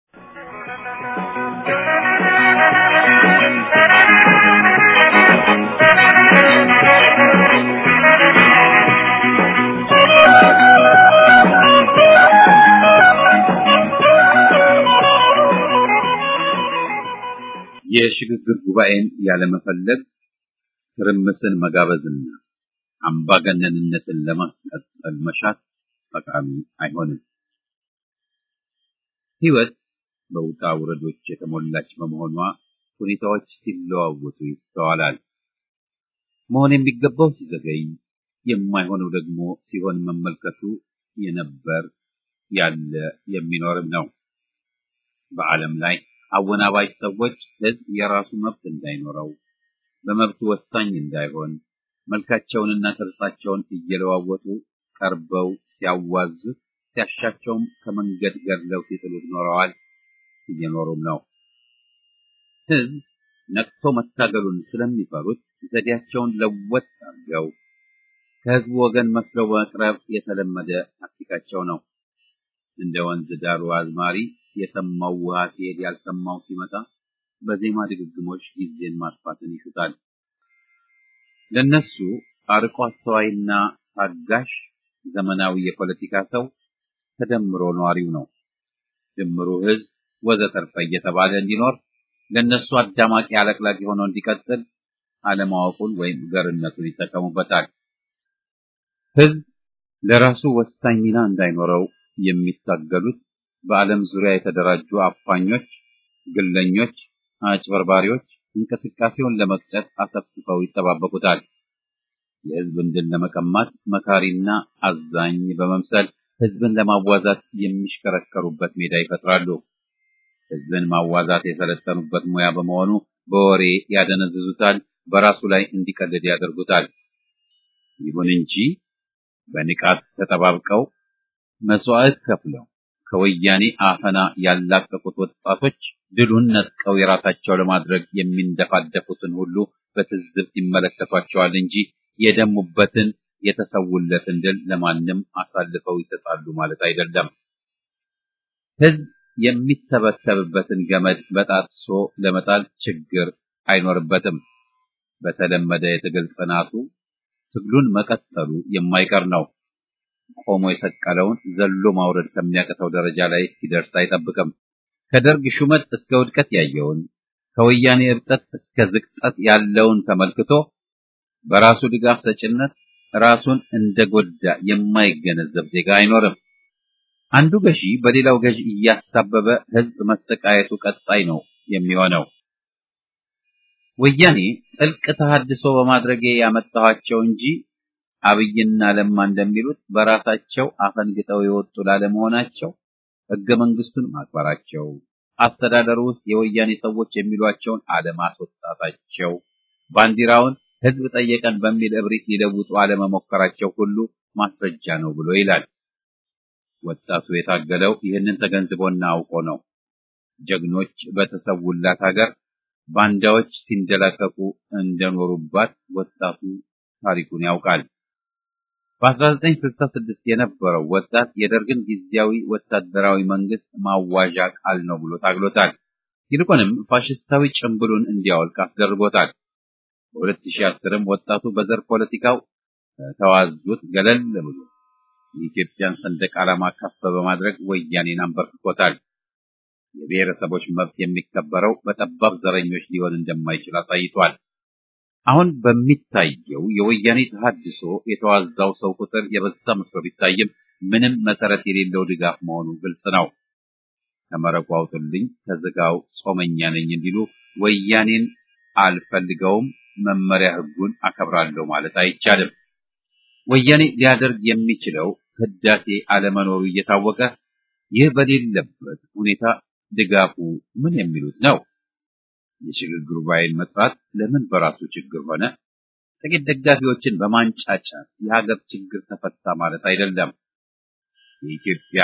የሽግግር ጉባኤን ያለመፈለግ ትርምስን መጋበዝና አምባገነንነትን ለማስቀጠል መሻት ጠቃሚ አይሆንም። ህይወት በውጣ ውረዶች የተሞላች በመሆኗ ሁኔታዎች ሲለዋወጡ ይስተዋላል። መሆን የሚገባው ሲዘገይ፣ የማይሆነው ደግሞ ሲሆን መመልከቱ የነበር ያለ የሚኖርም ነው። በዓለም ላይ አወናባጅ ሰዎች ህዝብ የራሱ መብት እንዳይኖረው፣ በመብቱ ወሳኝ እንዳይሆን መልካቸውንና ተርሳቸውን እየለዋወጡ ቀርበው ሲያዋዙ ሲያሻቸውም ከመንገድ ገድለው ሲጥሉት ኖረዋል፣ እየኖሩም ነው። ህዝብ ነቅቶ መታገሉን ስለሚፈሩት ዘዴያቸውን ለወጥ አድርገው ከህዝቡ ወገን መስለው መቅረብ የተለመደ ታክቲካቸው ነው። እንደ ወንዝ ዳሩ አዝማሪ የሰማው ውሃ ሲሄድ ያልሰማው ሲመጣ በዜማ ድግግሞች ጊዜን ማጥፋትን ይሹታል። ለነሱ አርቆ አስተዋይና ታጋሽ ዘመናዊ የፖለቲካ ሰው ተደምሮ ነዋሪው ነው። ድምሩ ህዝብ ወዘተርፈ እየተባለ እንዲኖር ለነሱ አዳማቂ አለቅላቂ ሆኖ እንዲቀጥል አለማወቁን ወይም ገርነቱን ይጠቀሙበታል። ህዝብ ለራሱ ወሳኝ ሚና እንዳይኖረው የሚታገሉት በዓለም ዙሪያ የተደራጁ አፋኞች፣ ግለኞች፣ አጭበርባሪዎች እንቅስቃሴውን ለመቅጨት አሰፍስፈው ይጠባበቁታል። የህዝብን ድል ለመቀማት መካሪና አዛኝ በመምሰል ህዝብን ለማዋዛት የሚሽከረከሩበት ሜዳ ይፈጥራሉ። ህዝብን ማዋዛት የሰለጠኑበት ሙያ በመሆኑ በወሬ ያደነዝዙታል፣ በራሱ ላይ እንዲቀልድ ያደርጉታል። ይሁን እንጂ በንቃት ተጠባብቀው መስዋዕት ከፍለው ከወያኔ አፈና ያላቀቁት ወጣቶች ድሉን ነጥቀው የራሳቸው ለማድረግ የሚንደፋደፉትን ሁሉ በትዝብት ይመለከቷቸዋል እንጂ የደሙበትን የተሰውለትን ድል ለማንም አሳልፈው ይሰጣሉ ማለት አይደለም። ህዝብ የሚተበተብበትን ገመድ በጣጥሶ ለመጣል ችግር አይኖርበትም። በተለመደ የትግል ጽናቱ ትግሉን መቀጠሉ የማይቀር ነው። ቆሞ የሰቀለውን ዘሎ ማውረድ ከሚያቀተው ደረጃ ላይ ሲደርስ አይጠብቅም። ከደርግ ሹመት እስከ ውድቀት ያየውን ከወያኔ እብጠት እስከ ዝቅጠት ያለውን ተመልክቶ በራሱ ድጋፍ ሰጭነት ራሱን እንደጎዳ የማይገነዘብ ዜጋ አይኖርም። አንዱ ገዢ በሌላው ገዢ እያሳበበ ህዝብ መሰቃየቱ ቀጣይ ነው የሚሆነው። ወያኔ ጥልቅ ተሐድሶ በማድረጌ ያመጣኋቸው እንጂ አብይና ለማ እንደሚሉት በራሳቸው አፈንግጠው የወጡ ላለመሆናቸው ህገ መንግስቱን ማክበራቸው፣ አስተዳደሩ ውስጥ የወያኔ ሰዎች የሚሏቸውን አለማስወጣታቸው፣ ባንዲራውን ህዝብ ጠየቀን በሚል እብሪት ሊለውጡ አለመሞከራቸው ሁሉ ማስረጃ ነው ብሎ ይላል። ወጣቱ የታገለው ይህንን ተገንዝቦና አውቆ ነው። ጀግኖች በተሰውላት ሀገር ባንዳዎች ሲንደላቀቁ እንደኖሩባት ወጣቱ ታሪኩን ያውቃል። በ1966 የነበረው ወጣት የደርግን ጊዜያዊ ወታደራዊ መንግስት ማዋዣ ቃል ነው ብሎ ታግሎታል። ይልቁንም ፋሽስታዊ ጭምብሉን እንዲያወልቅ አስደርጎታል። በ2010ም ወጣቱ በዘር ፖለቲካው ተዋዙት ገለል ብሎ የኢትዮጵያን ሰንደቅ ዓላማ ከፍ በማድረግ ወያኔን አንበርክኮታል። የብሔረሰቦች መብት የሚከበረው በጠባብ ዘረኞች ሊሆን እንደማይችል አሳይቷል። አሁን በሚታየው የወያኔ ተሐድሶ የተዋዛው ሰው ቁጥር የበዛ መስሎ ቢታይም ምንም መሰረት የሌለው ድጋፍ መሆኑ ግልጽ ነው። ከመረቁ አውጡልኝ ከዝጋው ጾመኛ ነኝ እንዲሉ ወያኔን አልፈልገውም፣ መመሪያ ህጉን አከብራለሁ ማለት አይቻልም። ወያኔ ሊያደርግ የሚችለው ህዳሴ አለመኖሩ እየታወቀ ይህ በሌለበት ሁኔታ ድጋፉ ምን የሚሉት ነው? የሽግግር ጉባኤን መጥራት ለምን በራሱ ችግር ሆነ? ጥቂት ደጋፊዎችን በማንጫጫት የሀገር ችግር ተፈታ ማለት አይደለም። የኢትዮጵያ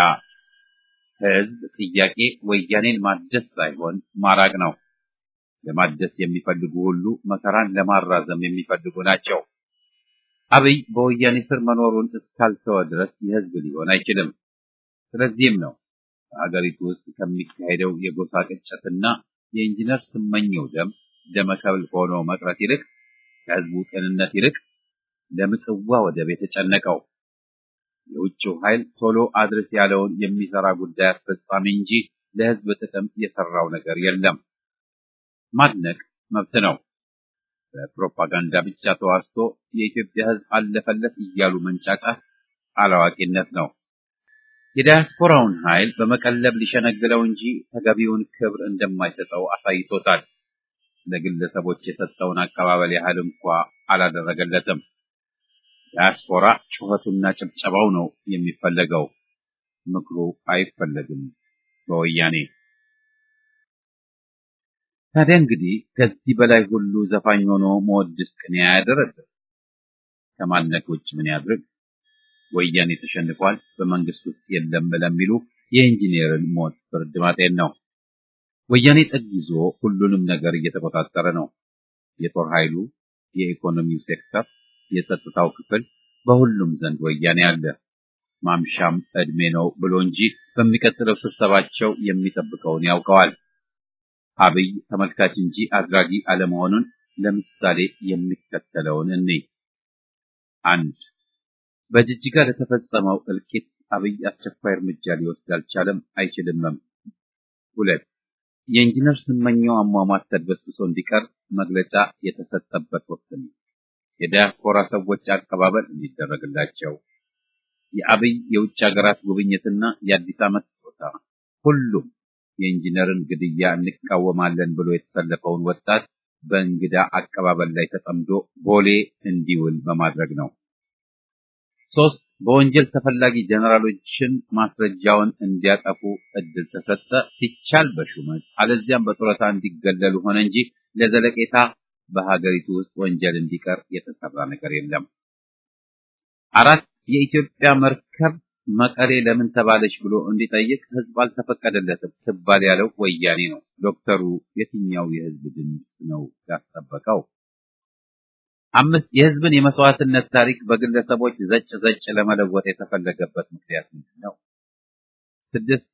ህዝብ ጥያቄ ወያኔን ማደስ ሳይሆን ማራቅ ነው። ለማደስ የሚፈልጉ ሁሉ መከራን ለማራዘም የሚፈልጉ ናቸው። አብይ በወያኔ ስር መኖሩን እስካልተወ ድረስ የህዝብ ሊሆን አይችልም። ስለዚህም ነው በሀገሪቱ ውስጥ ከሚካሄደው የጎሳ ቅጨትና የኢንጂነር ስመኘው ደመከብል ሆኖ መቅረት ይልቅ ከህዝቡ ጤንነት ይልቅ ለምጽዋ ወደብ የተጨነቀው። የውጭው ኃይል ቶሎ አድርስ ያለውን የሚሰራ ጉዳይ አስፈጻሚ እንጂ ለህዝብ ጥቅም የሰራው ነገር የለም። ማድነቅ መብት ነው። በፕሮፓጋንዳ ብቻ ተዋስቶ የኢትዮጵያ ህዝብ አለፈለት እያሉ መንጫጫት አላዋቂነት ነው። የዲያስፖራውን ኃይል በመቀለብ ሊሸነግለው እንጂ ተገቢውን ክብር እንደማይሰጠው አሳይቶታል። ለግለሰቦች የሰጠውን አቀባበል ያህል እንኳ አላደረገለትም። ዲያስፖራ ጩኸቱና ጭብጨባው ነው የሚፈለገው፣ ምክሩ አይፈለግም በወያኔ። ታዲያ እንግዲህ ከዚህ በላይ ሁሉ ዘፋኝ ሆኖ መወድስ ቅኔ ያደረገው ከማድነቅ ውጭ ምን ያድርግ? ወያኔ ተሸንፏል፣ በመንግስት ውስጥ የለም ለሚሉ የኢንጂነርን ሞት ፍርድ ማጤን ነው። ወያኔ ጠግ ይዞ ሁሉንም ነገር እየተቆጣጠረ ነው። የጦር ኃይሉ፣ የኢኮኖሚው ሴክተር፣ የጸጥታው ክፍል፣ በሁሉም ዘንድ ወያኔ አለ። ማምሻም እድሜ ነው ብሎ እንጂ በሚቀጥለው ስብሰባቸው የሚጠብቀውን ያውቀዋል። አብይ ተመልካች እንጂ አድራጊ አለመሆኑን ለምሳሌ የሚከተለውን እንይ። 1. በጅጅጋ ለተፈጸመው እልቂት አብይ አስቸኳይ እርምጃ ሊወስድ አልቻለም፣ አይችልምም። 2. የኢንጂነር ስመኘው አሟሟት ተድበስብሶ እንዲቀር መግለጫ የተሰጠበት ወቅት ነው። የዲያስፖራ ሰዎች አቀባበል እንዲደረግላቸው፣ የአብይ የውጭ ሀገራት ጉብኝትና የአዲስ ዓመት ስጦታ፣ ሁሉም የኢንጂነርን ግድያ እንቃወማለን ብሎ የተሰለፈውን ወጣት በእንግዳ አቀባበል ላይ ተጠምዶ ቦሌ እንዲውል በማድረግ ነው። 3. በወንጀል ተፈላጊ ጀነራሎችን ማስረጃውን እንዲያጠፉ እድል ተሰጠ። ሲቻል በሹመት አለዚያም በጡረታ እንዲገለሉ ሆነ እንጂ ለዘለቄታ በሀገሪቱ ውስጥ ወንጀል እንዲቀር የተሰራ ነገር የለም። 4. የኢትዮጵያ መርከብ መቀሌ ለምን ተባለች ብሎ እንዲጠይቅ ህዝብ አልተፈቀደለትም ትባል ያለው ወያኔ ነው። ዶክተሩ የትኛው የህዝብ ድምጽ ነው ያስጠበቀው? 5. የህዝብን የመስዋዕትነት ታሪክ በግለሰቦች ዘጭ ለመለወጥ የተፈለገበት ምክንያት ምንድን ነው? 6.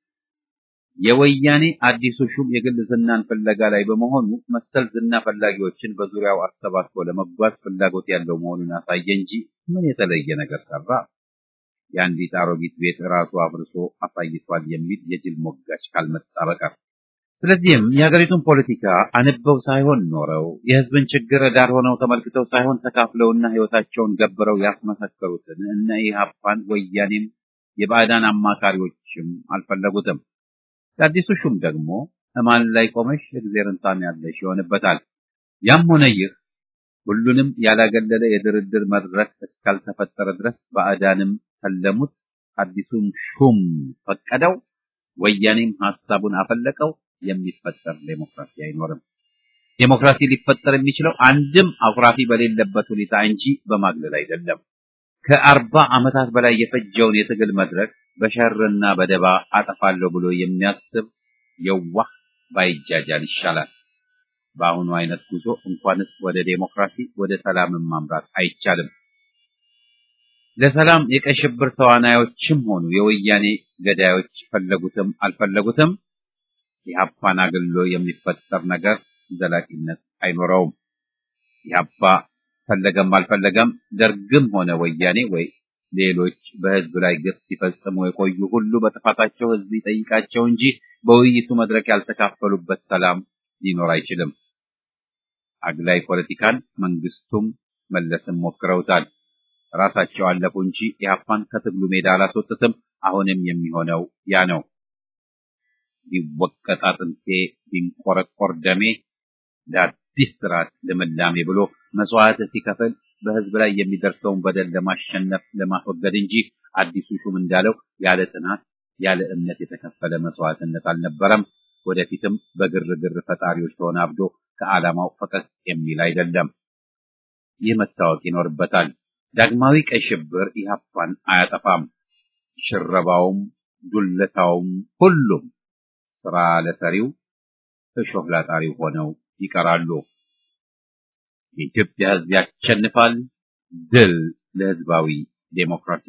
የወያኔ አዲሱ ሹም የግል ዝናን ፍለጋ ላይ በመሆኑ መሰል ዝና ፈላጊዎችን በዙሪያው አሰባስቦ ለመጓዝ ፍላጎት ያለው መሆኑን አሳየ እንጂ ምን የተለየ ነገር ሰራ? የአንዲት አሮጊት ቤት ራሱ አፍርሶ አሳይቷል የሚል የጅል ሞጋች ካልመጣ በቀር። ስለዚህም የሀገሪቱን ፖለቲካ አንበው ሳይሆን ኖረው የህዝብን ችግር ዳር ሆነው ተመልክተው ሳይሆን ተካፍለውና ህይወታቸውን ገብረው ያስመሰከሩትን እነ ኢህአፓን ወያኔም የባዕዳን አማካሪዎችም አልፈለጉትም። አዲሱ ሹም ደግሞ እማን ላይ ቆመሽ እግዚአብሔርን ታምያለሽ ይሆንበታል። ያም ሆነ ይህ ሁሉንም ያላገለለ የድርድር መድረክ እስካልተፈጠረ ድረስ ባዕዳንም ተለሙት፣ አዲሱም ሹም ፈቀደው፣ ወያኔም ሐሳቡን አፈለቀው፣ የሚፈጠር ዴሞክራሲ አይኖርም። ዴሞክራሲ ሊፈጠር የሚችለው አንድም አኩራፊ በሌለበት ሁኔታ እንጂ በማግለል አይደለም። ከ40 ዓመታት በላይ የፈጀውን የትግል መድረክ በሸርና በደባ አጠፋለሁ ብሎ የሚያስብ የዋህ ባይጃጃል ይሻላል። በአሁኑ አይነት ጉዞ እንኳንስ ወደ ዴሞክራሲ ወደ ሰላም ማምራት አይቻልም። ለሰላም የቀይ ሽብር ተዋናዮችም ሆኑ የወያኔ ገዳዮች ፈለጉትም አልፈለጉትም ኢህአፓን አግሎ የሚፈጠር ነገር ዘላቂነት አይኖረውም። ኢህአፓ ፈለገም አልፈለገም ደርግም ሆነ ወያኔ ወይ ሌሎች በህዝብ ላይ ግፍ ሲፈጽሙ የቆዩ ሁሉ በጥፋታቸው ህዝብ ይጠይቃቸው እንጂ በውይይቱ መድረክ ያልተካፈሉበት ሰላም ሊኖር አይችልም። አግላይ ፖለቲካን መንግስቱም መለስም ሞክረውታል። ራሳቸው አለፉ እንጂ ኢህአፓን ከትግሉ ሜዳ አላስወጡትም። አሁንም የሚሆነው ያ ነው። ቢወቀጥ አጥንቴ ቢንቆረቆር ደሜ ለአዲስ ስርዓት ልምላሜ ብሎ መስዋዕት ሲከፍል በህዝብ ላይ የሚደርሰውን በደል ለማሸነፍ ለማስወገድ እንጂ አዲሱ ሹም እንዳለው ያለ ጽናት ያለ እምነት የተከፈለ መስዋዕትነት አልነበረም። ወደፊትም በግርግር ፈጣሪዎች ተወናብዶ ከዓላማው ፈቀቅ የሚል አይደለም። ይህ መታወቅ ይኖርበታል። ዳግማዊ ቀይ ሽብር ኢህአፓን አያጠፋም። ሽረባውም ዱለታውም ሁሉም ስራ ለሰሪው እሾህ ላጣሪው ሆነው ይቀራሉ። የኢትዮጵያ ህዝብ ያሸንፋል። ድል ለህዝባዊ ዴሞክራሲ።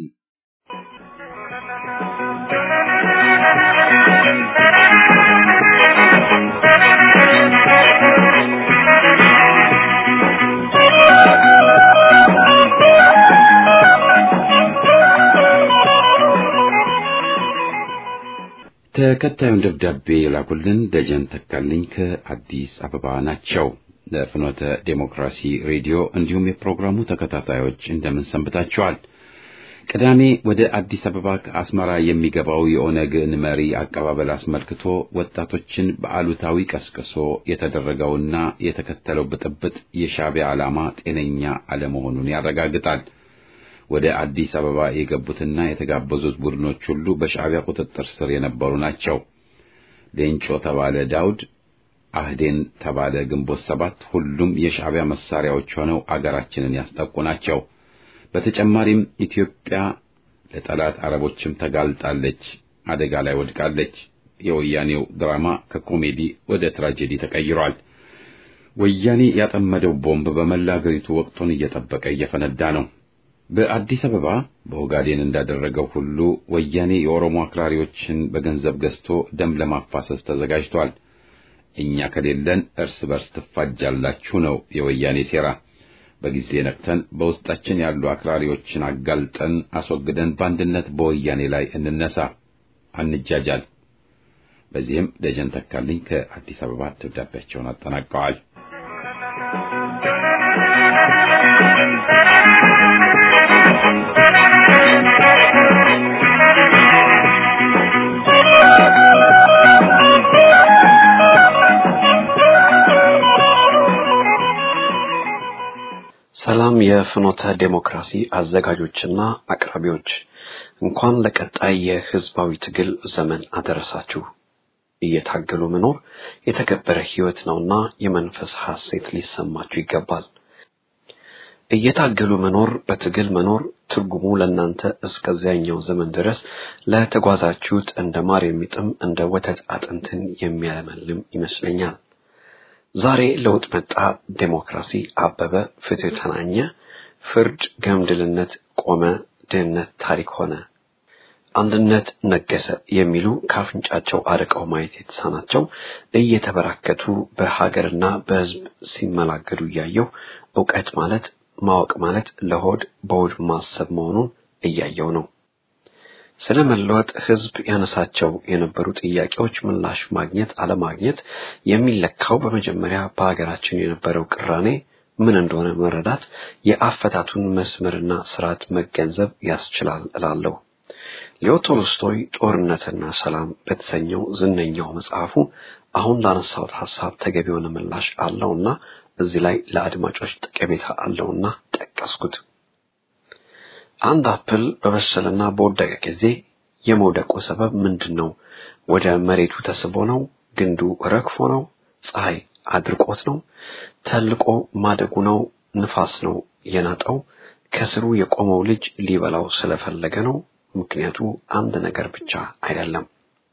ተከታዩን ደብዳቤ ላኩልን ደጀን ተካልኝ ከአዲስ አበባ ናቸው። ለፍኖተ ዴሞክራሲ ሬዲዮ እንዲሁም የፕሮግራሙ ተከታታዮች እንደምን ሰንብታችኋል? ቅዳሜ ወደ አዲስ አበባ ከአስመራ የሚገባው የኦነግን መሪ አቀባበል አስመልክቶ ወጣቶችን በአሉታዊ ቀስቅሶ የተደረገውና የተከተለው ብጥብጥ የሻዕቢያ ዓላማ ጤነኛ አለመሆኑን ያረጋግጣል። ወደ አዲስ አበባ የገቡትና የተጋበዙት ቡድኖች ሁሉ በሻዕቢያ ቁጥጥር ስር የነበሩ ናቸው። ሌንጮ ተባለ ዳውድ፣ አህዴን ተባለ ግንቦት ሰባት ሁሉም የሻዕቢያ መሳሪያዎች ሆነው አገራችንን ያስጠቁ ናቸው። በተጨማሪም ኢትዮጵያ ለጠላት አረቦችም ተጋልጣለች፣ አደጋ ላይ ወድቃለች። የወያኔው ድራማ ከኮሜዲ ወደ ትራጀዲ ተቀይሯል። ወያኔ ያጠመደው ቦምብ በመላ አገሪቱ ወቅቱን እየጠበቀ እየፈነዳ ነው። በአዲስ አበባ በኦጋዴን እንዳደረገው ሁሉ ወያኔ የኦሮሞ አክራሪዎችን በገንዘብ ገዝቶ ደም ለማፋሰስ ተዘጋጅቷል። እኛ ከሌለን እርስ በርስ ትፋጃላችሁ ነው የወያኔ ሴራ። በጊዜ ነቅተን በውስጣችን ያሉ አክራሪዎችን አጋልጠን አስወግደን በአንድነት በወያኔ ላይ እንነሳ፣ አንጃጃል። በዚህም ደጀን ተካልኝ ከአዲስ አበባ ደብዳቤያቸውን አጠናቀዋል። ሰላም የፍኖተ ዴሞክራሲ አዘጋጆችና አቅራቢዎች፣ እንኳን ለቀጣይ የህዝባዊ ትግል ዘመን አደረሳችሁ። እየታገሉ መኖር የተከበረ ህይወት ነውና የመንፈስ ሐሴት ሊሰማችሁ ይገባል። እየታገሉ መኖር በትግል መኖር ትርጉሙ ለእናንተ እስከዚያኛው ዘመን ድረስ ለተጓዛችሁት እንደ ማር የሚጥም እንደ ወተት አጥንትን የሚያለመልም ይመስለኛል። ዛሬ ለውጥ መጣ፣ ዴሞክራሲ አበበ፣ ፍትህ ተናኘ፣ ፍርድ ገምድልነት ቆመ፣ ድህነት ታሪክ ሆነ፣ አንድነት ነገሰ የሚሉ ካፍንጫቸው አርቀው ማየት የተሳናቸው እየተበራከቱ በሀገርና በህዝብ ሲመላገዱ እያየው ዕውቀት ማለት ማወቅ ማለት ለሆድ በሆድ ማሰብ መሆኑን እያየው ነው። ስለመለወጥ ህዝብ ያነሳቸው የነበሩ ጥያቄዎች ምላሽ ማግኘት አለማግኘት የሚለካው በመጀመሪያ በሀገራችን የነበረው ቅራኔ ምን እንደሆነ መረዳት የአፈታቱን መስመርና ስርዓት መገንዘብ ያስችላል እላለሁ። ሌዮ ቶልስቶይ ጦርነትና ሰላም በተሰኘው ዝነኛው መጽሐፉ አሁን ላነሳሁት ሐሳብ ተገቢ የሆነ ምላሽ አለውና እዚህ ላይ ለአድማጮች ጠቀሜታ አለውና ጠቀስኩት። አንድ አፕል በበሰለና በወደቀ ጊዜ የመውደቁ ሰበብ ምንድነው? ወደ መሬቱ ተስቦ ነው? ግንዱ ረግፎ ነው? ፀሐይ አድርቆት ነው? ተልቆ ማደጉ ነው? ንፋስ ነው የናጠው? ከስሩ የቆመው ልጅ ሊበላው ስለፈለገ ነው? ምክንያቱ አንድ ነገር ብቻ አይደለም።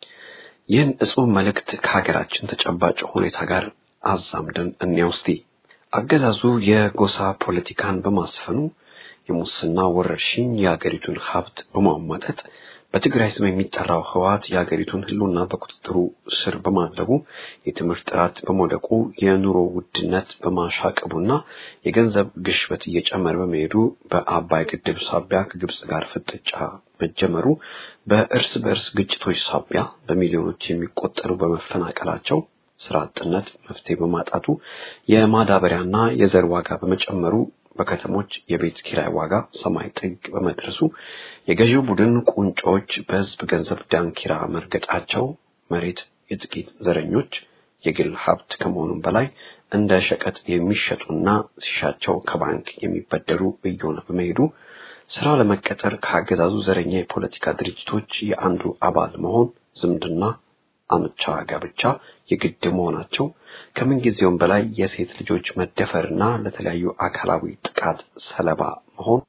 ይህን እጹብ መልእክት ከሀገራችን ተጨባጭ ሁኔታ ጋር አዛምደን እንያውስቲ። አገዛዙ የጎሳ ፖለቲካን በማስፈኑ የሙስና ወረርሽኝ የሀገሪቱን ሀብት በማሟጠጥ በትግራይ ስም የሚጠራው ህወሓት የሀገሪቱን ህልውና በቁጥጥሩ ስር በማድረጉ የትምህርት ጥራት በመውደቁ የኑሮ ውድነት በማሻቀቡና የገንዘብ ግሽበት እየጨመረ በመሄዱ በአባይ ግድብ ሳቢያ ከግብጽ ጋር ፍጥጫ መጀመሩ በእርስ በርስ ግጭቶች ሳቢያ በሚሊዮኖች የሚቆጠሩ በመፈናቀላቸው ስራ አጥነት መፍትሄ በማጣቱ የማዳበሪያና የዘር ዋጋ በመጨመሩ በከተሞች የቤት ኪራይ ዋጋ ሰማይ ጥግ በመድረሱ የገዢው ቡድን ቁንጮች በህዝብ ገንዘብ ዳንኪራ መርገጣቸው መሬት የጥቂት ዘረኞች የግል ሀብት ከመሆኑም በላይ እንደ ሸቀጥ የሚሸጡና ሲሻቸው ከባንክ የሚበደሩ እየሆነ በመሄዱ ስራ ለመቀጠር ከአገዛዙ ዘረኛ የፖለቲካ ድርጅቶች የአንዱ አባል መሆን ዝምድና አምቻ ጋብቻ የግድ መሆናቸው ከምንጊዜውም በላይ የሴት ልጆች መደፈርና ለተለያዩ አካላዊ ጥቃት ሰለባ መሆን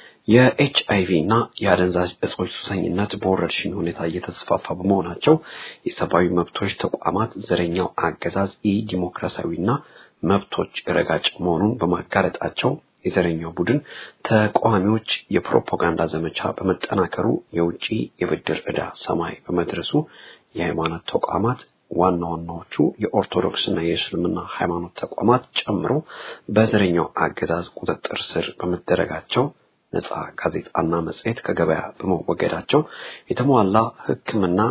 የኤችአይቪ እና የአደንዛዥ እጾች ሱሰኝነት በወረርሽኝ ሁኔታ እየተስፋፋ በመሆናቸው የሰብአዊ መብቶች ተቋማት ዘረኛው አገዛዝ ዲሞክራሲያዊና መብቶች ረጋጭ መሆኑን በማጋለጣቸው የዘረኛው ቡድን ተቃዋሚዎች የፕሮፓጋንዳ ዘመቻ በመጠናከሩ የውጪ የብድር ዕዳ ሰማይ በመድረሱ የሃይማኖት ተቋማት ዋናዎቹ የኦርቶዶክስና የእስልምና ሃይማኖት ተቋማት ጨምሮ በዘረኛው አገዛዝ ቁጥጥር ስር በመደረጋቸው ነፃ ጋዜጣና መጽሔት ከገበያ በመወገዳቸው የተሟላ ሕክምና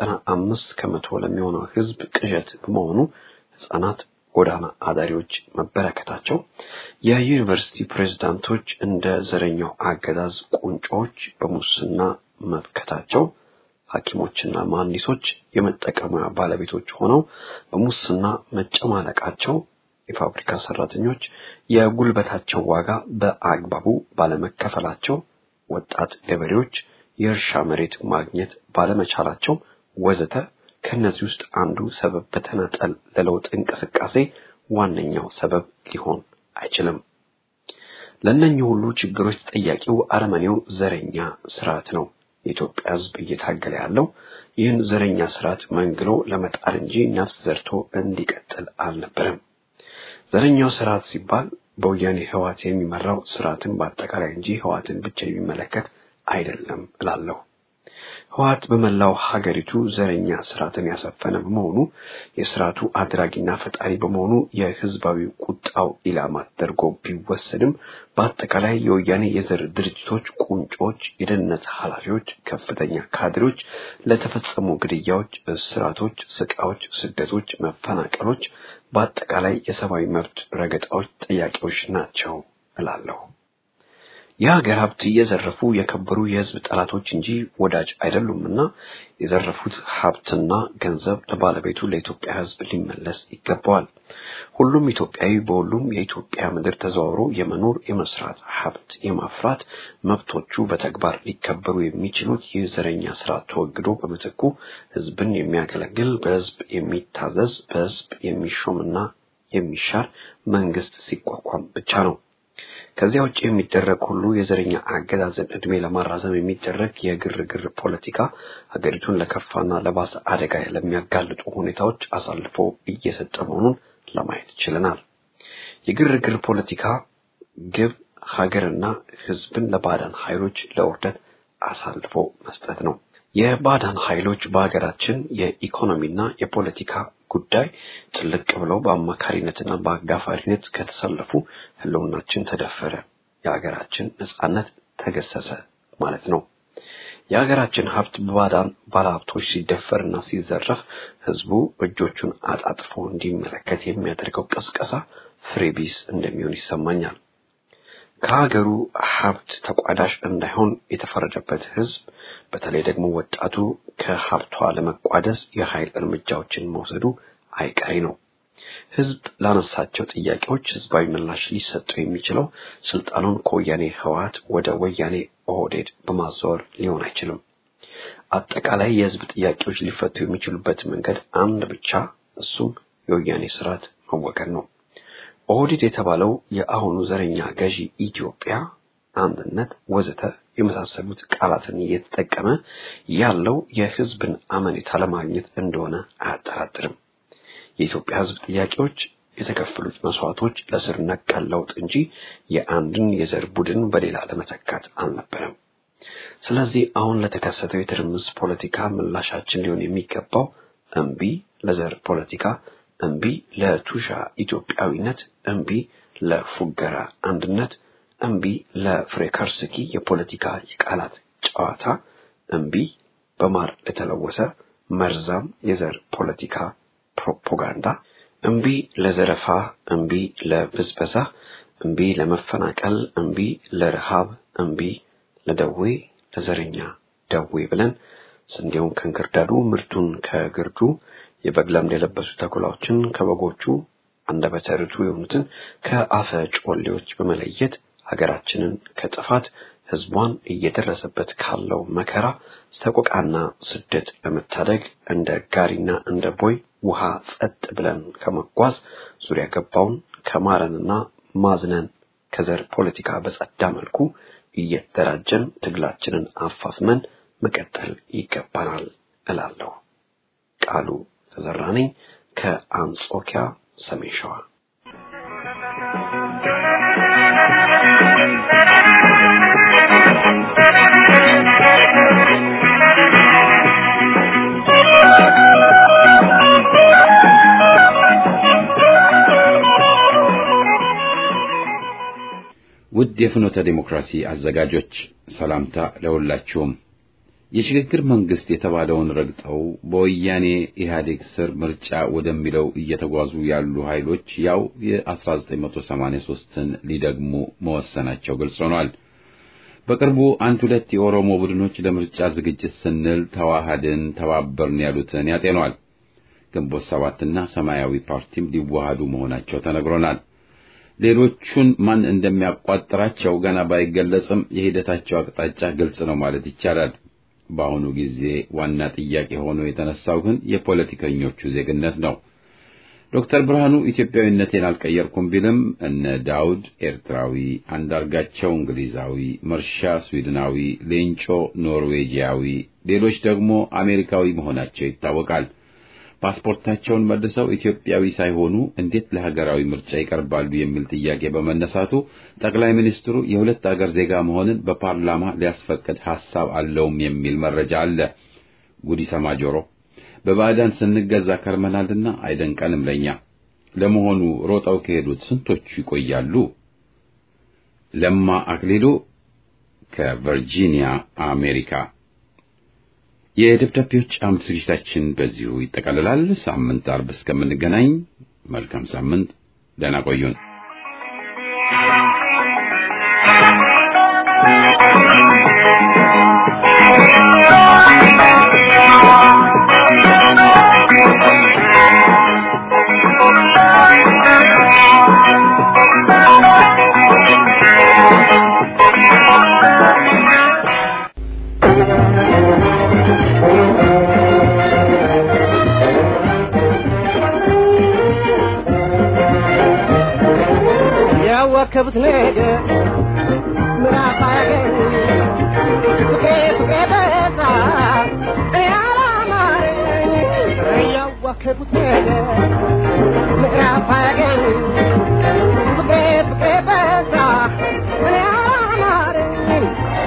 95% ለሚሆነው ህዝብ ቅዠት በመሆኑ ህፃናት ጎዳና አዳሪዎች መበረከታቸው የዩኒቨርሲቲ ፕሬዝዳንቶች እንደ ዘረኛው አገዛዝ ቁንጮች በሙስና መፍከታቸው ሐኪሞችና መሐንዲሶች የመጠቀሚያ ባለቤቶች ሆነው በሙስና መጨማለቃቸው የፋብሪካ ሰራተኞች የጉልበታቸው ዋጋ በአግባቡ ባለመከፈላቸው ወጣት ገበሬዎች የእርሻ መሬት ማግኘት ባለመቻላቸው ወዘተ ከነዚህ ውስጥ አንዱ ሰበብ በተናጠል ለለውጥ እንቅስቃሴ ዋነኛው ሰበብ ሊሆን አይችልም። ለእነኚህ ሁሉ ችግሮች ተጠያቂው አረመኔው ዘረኛ ስርዓት ነው። የኢትዮጵያ ህዝብ እየታገለ ያለው ይህን ዘረኛ ስርዓት መንግሎ ለመጣል እንጂ ነፍስ ዘርቶ እንዲቀጥል አልነበረም። ዘረኛው ስርዓት ሲባል በወያኔ ህወሓት የሚመራው ስርዓትን በአጠቃላይ እንጂ ህወሓትን ብቻ የሚመለከት አይደለም እላለሁ። ህወሓት በመላው ሀገሪቱ ዘረኛ ስርዓትን ያሰፈነ በመሆኑ የስርዓቱ አድራጊና ፈጣሪ በመሆኑ የህዝባዊ ቁጣው ኢላማ ተደርጎ ቢወሰድም በአጠቃላይ የወያኔ የዘር ድርጅቶች ቁንጮች፣ የደህንነት ኃላፊዎች፣ ከፍተኛ ካድሬዎች ለተፈጸሙ ግድያዎች፣ እስራቶች፣ ስቃዮች፣ ስደቶች፣ መፈናቀሎች በአጠቃላይ የሰብአዊ መብት ረገጣዎች ጥያቄዎች ናቸው እላለሁ። የሀገር ሀብት እየዘረፉ የከበሩ የህዝብ ጠላቶች እንጂ ወዳጅ አይደሉምና የዘረፉት ሀብትና ገንዘብ ለባለቤቱ ለኢትዮጵያ ህዝብ ሊመለስ ይገባዋል። ሁሉም ኢትዮጵያዊ በሁሉም የኢትዮጵያ ምድር ተዘዋውሮ የመኖር የመስራት ሀብት የማፍራት መብቶቹ በተግባር ሊከበሩ የሚችሉት ይህ ዘረኛ ስርዓት ተወግዶ በምትኩ ህዝብን የሚያገለግል በህዝብ የሚታዘዝ በህዝብ የሚሾምና የሚሻር መንግስት ሲቋቋም ብቻ ነው። ከዚያ ውጭ የሚደረግ ሁሉ የዘረኛ አገዛዝን እድሜ ለማራዘም የሚደረግ የግርግር ፖለቲካ ሀገሪቱን ለከፋና ለባሰ አደጋ ለሚያጋልጡ ሁኔታዎች አሳልፎ እየሰጠ መሆኑን ለማየት ችለናል። የግርግር ፖለቲካ ግብ ሀገርና ህዝብን ለባዕዳን ኃይሎች ለውርደት አሳልፎ መስጠት ነው። የባዕዳን ኃይሎች በሀገራችን የኢኮኖሚና የፖለቲካ ጉዳይ ጥልቅ ብለው በአማካሪነትና በአጋፋሪነት ከተሰለፉ ህልውናችን ተደፈረ፣ የሀገራችን ነጻነት ተገሰሰ ማለት ነው። የሀገራችን ሀብት በባዕዳን ባለሀብቶች ሲደፈርና ሲዘረፍ ህዝቡ እጆቹን አጣጥፎ እንዲመለከት የሚያደርገው ቅስቀሳ ፍሬ ቢስ እንደሚሆን ይሰማኛል። ከሀገሩ ሀብት ተቋዳሽ እንዳይሆን የተፈረደበት ህዝብ በተለይ ደግሞ ወጣቱ ከሀብቷ ለመቋደስ የኃይል እርምጃዎችን መውሰዱ አይቀሬ ነው። ህዝብ ላነሳቸው ጥያቄዎች ህዝባዊ ምላሽ ሊሰጠው የሚችለው ስልጣኑን ከወያኔ ህወሓት ወደ ወያኔ ኦህዴድ በማዛወር ሊሆን አይችልም። አጠቃላይ የህዝብ ጥያቄዎች ሊፈቱ የሚችሉበት መንገድ አንድ ብቻ፣ እሱም የወያኔ ስርዓት መወገድ ነው። ኦህዴድ የተባለው የአሁኑ ዘረኛ ገዢ ኢትዮጵያ አንድነት ወዘተ የመሳሰሉት ቃላትን እየተጠቀመ ያለው የህዝብን አመኔታ ለማግኘት እንደሆነ አያጠራጥርም። የኢትዮጵያ ህዝብ ጥያቄዎች የተከፈሉት መስዋዕቶች ለስር ነቀል ለውጥ እንጂ የአንድን የዘር ቡድን በሌላ ለመተካት አልነበረም። ስለዚህ አሁን ለተከሰተው የትርምስ ፖለቲካ ምላሻችን ሊሆን የሚገባው እምቢ ለዘር ፖለቲካ፣ እምቢ ለቱሻ ኢትዮጵያዊነት፣ እምቢ ለፉገራ አንድነት፣ እምቢ ለፍሬከርስኪ የፖለቲካ የቃላት ጨዋታ፣ እምቢ በማር ለተለወሰ መርዛም የዘር ፖለቲካ ፕሮፓጋንዳ፣ እምቢ ለዘረፋ፣ እምቢ ለብዝበዛ፣ እምቢ ለመፈናቀል፣ እምቢ ለረሃብ፣ እምቢ ለደዌ፣ ለዘረኛ ደዌ ብለን ስንዴውን ከእንክርዳዱ ምርቱን ከግርዱ የበግ ለምድ የለበሱ ተኩላዎችን ከበጎቹ አንደበተ ርቱዕ የሆኑትን ከአፈ ጮሌዎች በመለየት ሀገራችንን ከጥፋት ህዝቧን እየደረሰበት ካለው መከራ ሰቆቃና ስደት ለመታደግ እንደ ጋሪና እንደ ቦይ ውሃ ጸጥ ብለን ከመጓዝ ዙሪያ ገባውን ከማረንና ማዝነን ከዘር ፖለቲካ በጸዳ መልኩ እየተደራጀን ትግላችንን አፋፍመን መቀጠል ይገባናል እላለሁ። ቃሉ ተዘራ ነኝ ከአንጾኪያ ሰሜን ሸዋ። ውድ የፍኖተ ዲሞክራሲ አዘጋጆች ሰላምታ ለሁላችሁም። የሽግግር መንግስት የተባለውን ረግጠው በወያኔ ኢህአዴግ ስር ምርጫ ወደሚለው እየተጓዙ ያሉ ኃይሎች ያው የ1983ን ሊደግሙ መወሰናቸው ግልጽ ሆኗል። በቅርቡ አንድ ሁለት የኦሮሞ ቡድኖች ለምርጫ ዝግጅት ስንል ተዋሃድን ተባበርን ያሉትን ያጤኗል። ግንቦት ሰባትና ሰማያዊ ፓርቲም ሊዋሃዱ መሆናቸው ተነግሮናል። ሌሎቹን ማን እንደሚያቋጥራቸው ገና ባይገለጽም የሂደታቸው አቅጣጫ ግልጽ ነው ማለት ይቻላል። በአሁኑ ጊዜ ዋና ጥያቄ ሆኖ የተነሳው ግን የፖለቲከኞቹ ዜግነት ነው። ዶክተር ብርሃኑ ኢትዮጵያዊነቴን አልቀየርኩም ቢልም እነ ዳውድ ኤርትራዊ፣ አንዳርጋቸው እንግሊዛዊ፣ መርሻ ስዊድናዊ፣ ሌንጮ ኖርዌጂያዊ፣ ሌሎች ደግሞ አሜሪካዊ መሆናቸው ይታወቃል። ፓስፖርታቸውን መልሰው ኢትዮጵያዊ ሳይሆኑ እንዴት ለሀገራዊ ምርጫ ይቀርባሉ የሚል ጥያቄ በመነሳቱ ጠቅላይ ሚኒስትሩ የሁለት አገር ዜጋ መሆንን በፓርላማ ሊያስፈቅድ ሐሳብ አለውም የሚል መረጃ አለ። ጉዲ ሰማጆሮ በባዕዳን ስንገዛ ከርመናልና አይደንቀንም ለኛ። ለመሆኑ ሮጠው ከሄዱት ስንቶቹ ይቆያሉ? ለማ አክሊሉ ከቨርጂኒያ አሜሪካ። የደብዳቤዎች አምድ ዝግጅታችን በዚሁ ይጠቃልላል። ሳምንት አርብ እስከምንገናኝ መልካም ሳምንት፣ ደህና ቆዩን። ከብት ነገር ምራፍ አያገኝ ፍቄ በዛ ያላማረኝ ያዋከቡት ነገር ምራፍ አያገኝ ፍቄ በዛ ያላማረኝ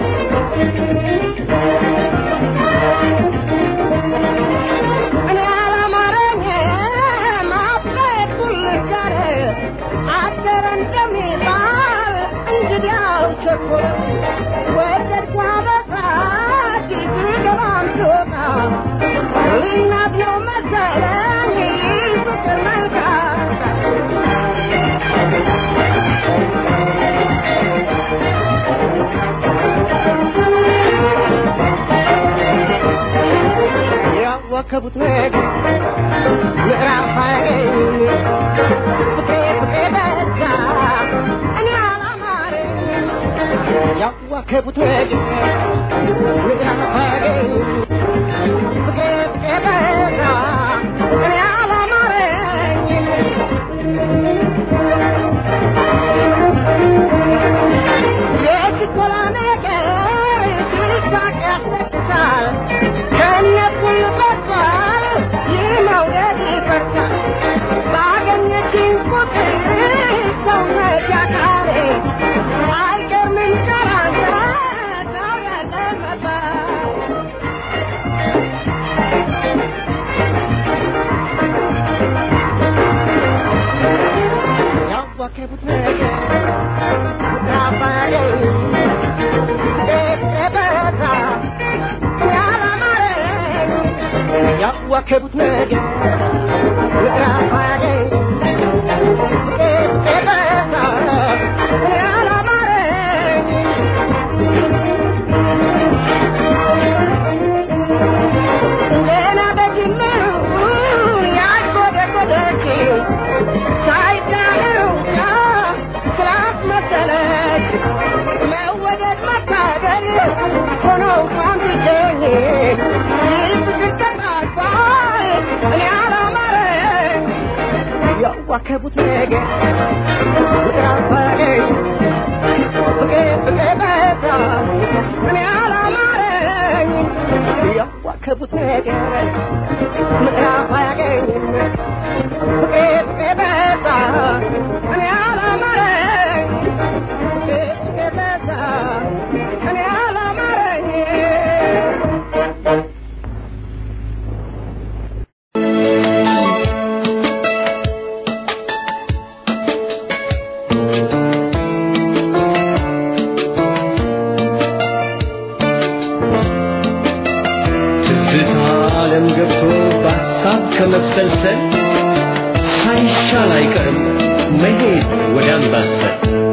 ከቡት ነገር ምዕራፍ አያገኝ ፍቄ በዛ እኔ አላማረኝ ያዋከቡት ነገር ምዕራፍ አያገኝ ፍቄ በዛ እኔ አላማረኝ የችኮላ ነገር ሲሳቅ ያስለቅሳል ከነኩል ያዋከቡት ነገር ምዕራፍ አያገኝ በዛ ያላማረኝ ገና በጅምሩ ያጎደጎደች ሳይዳነው ስላት መሰለች መወደድ መታደል ሆኖ እንኳን ቢገኝ ያዋከቡት ነገር ምዕራፍ አያገኝ ፍቄ በዛ እኔ አላማረኝ ያዋከቡት ነገር ምዕራፍ አያገኝ ፍቄ በዛ እኔ አላማረኝ ፍቄ በዛ እኔ አላማረኝ ከመብሰልሰል ሳይሻል አይቀርም መሄድ ወደ አምባሰል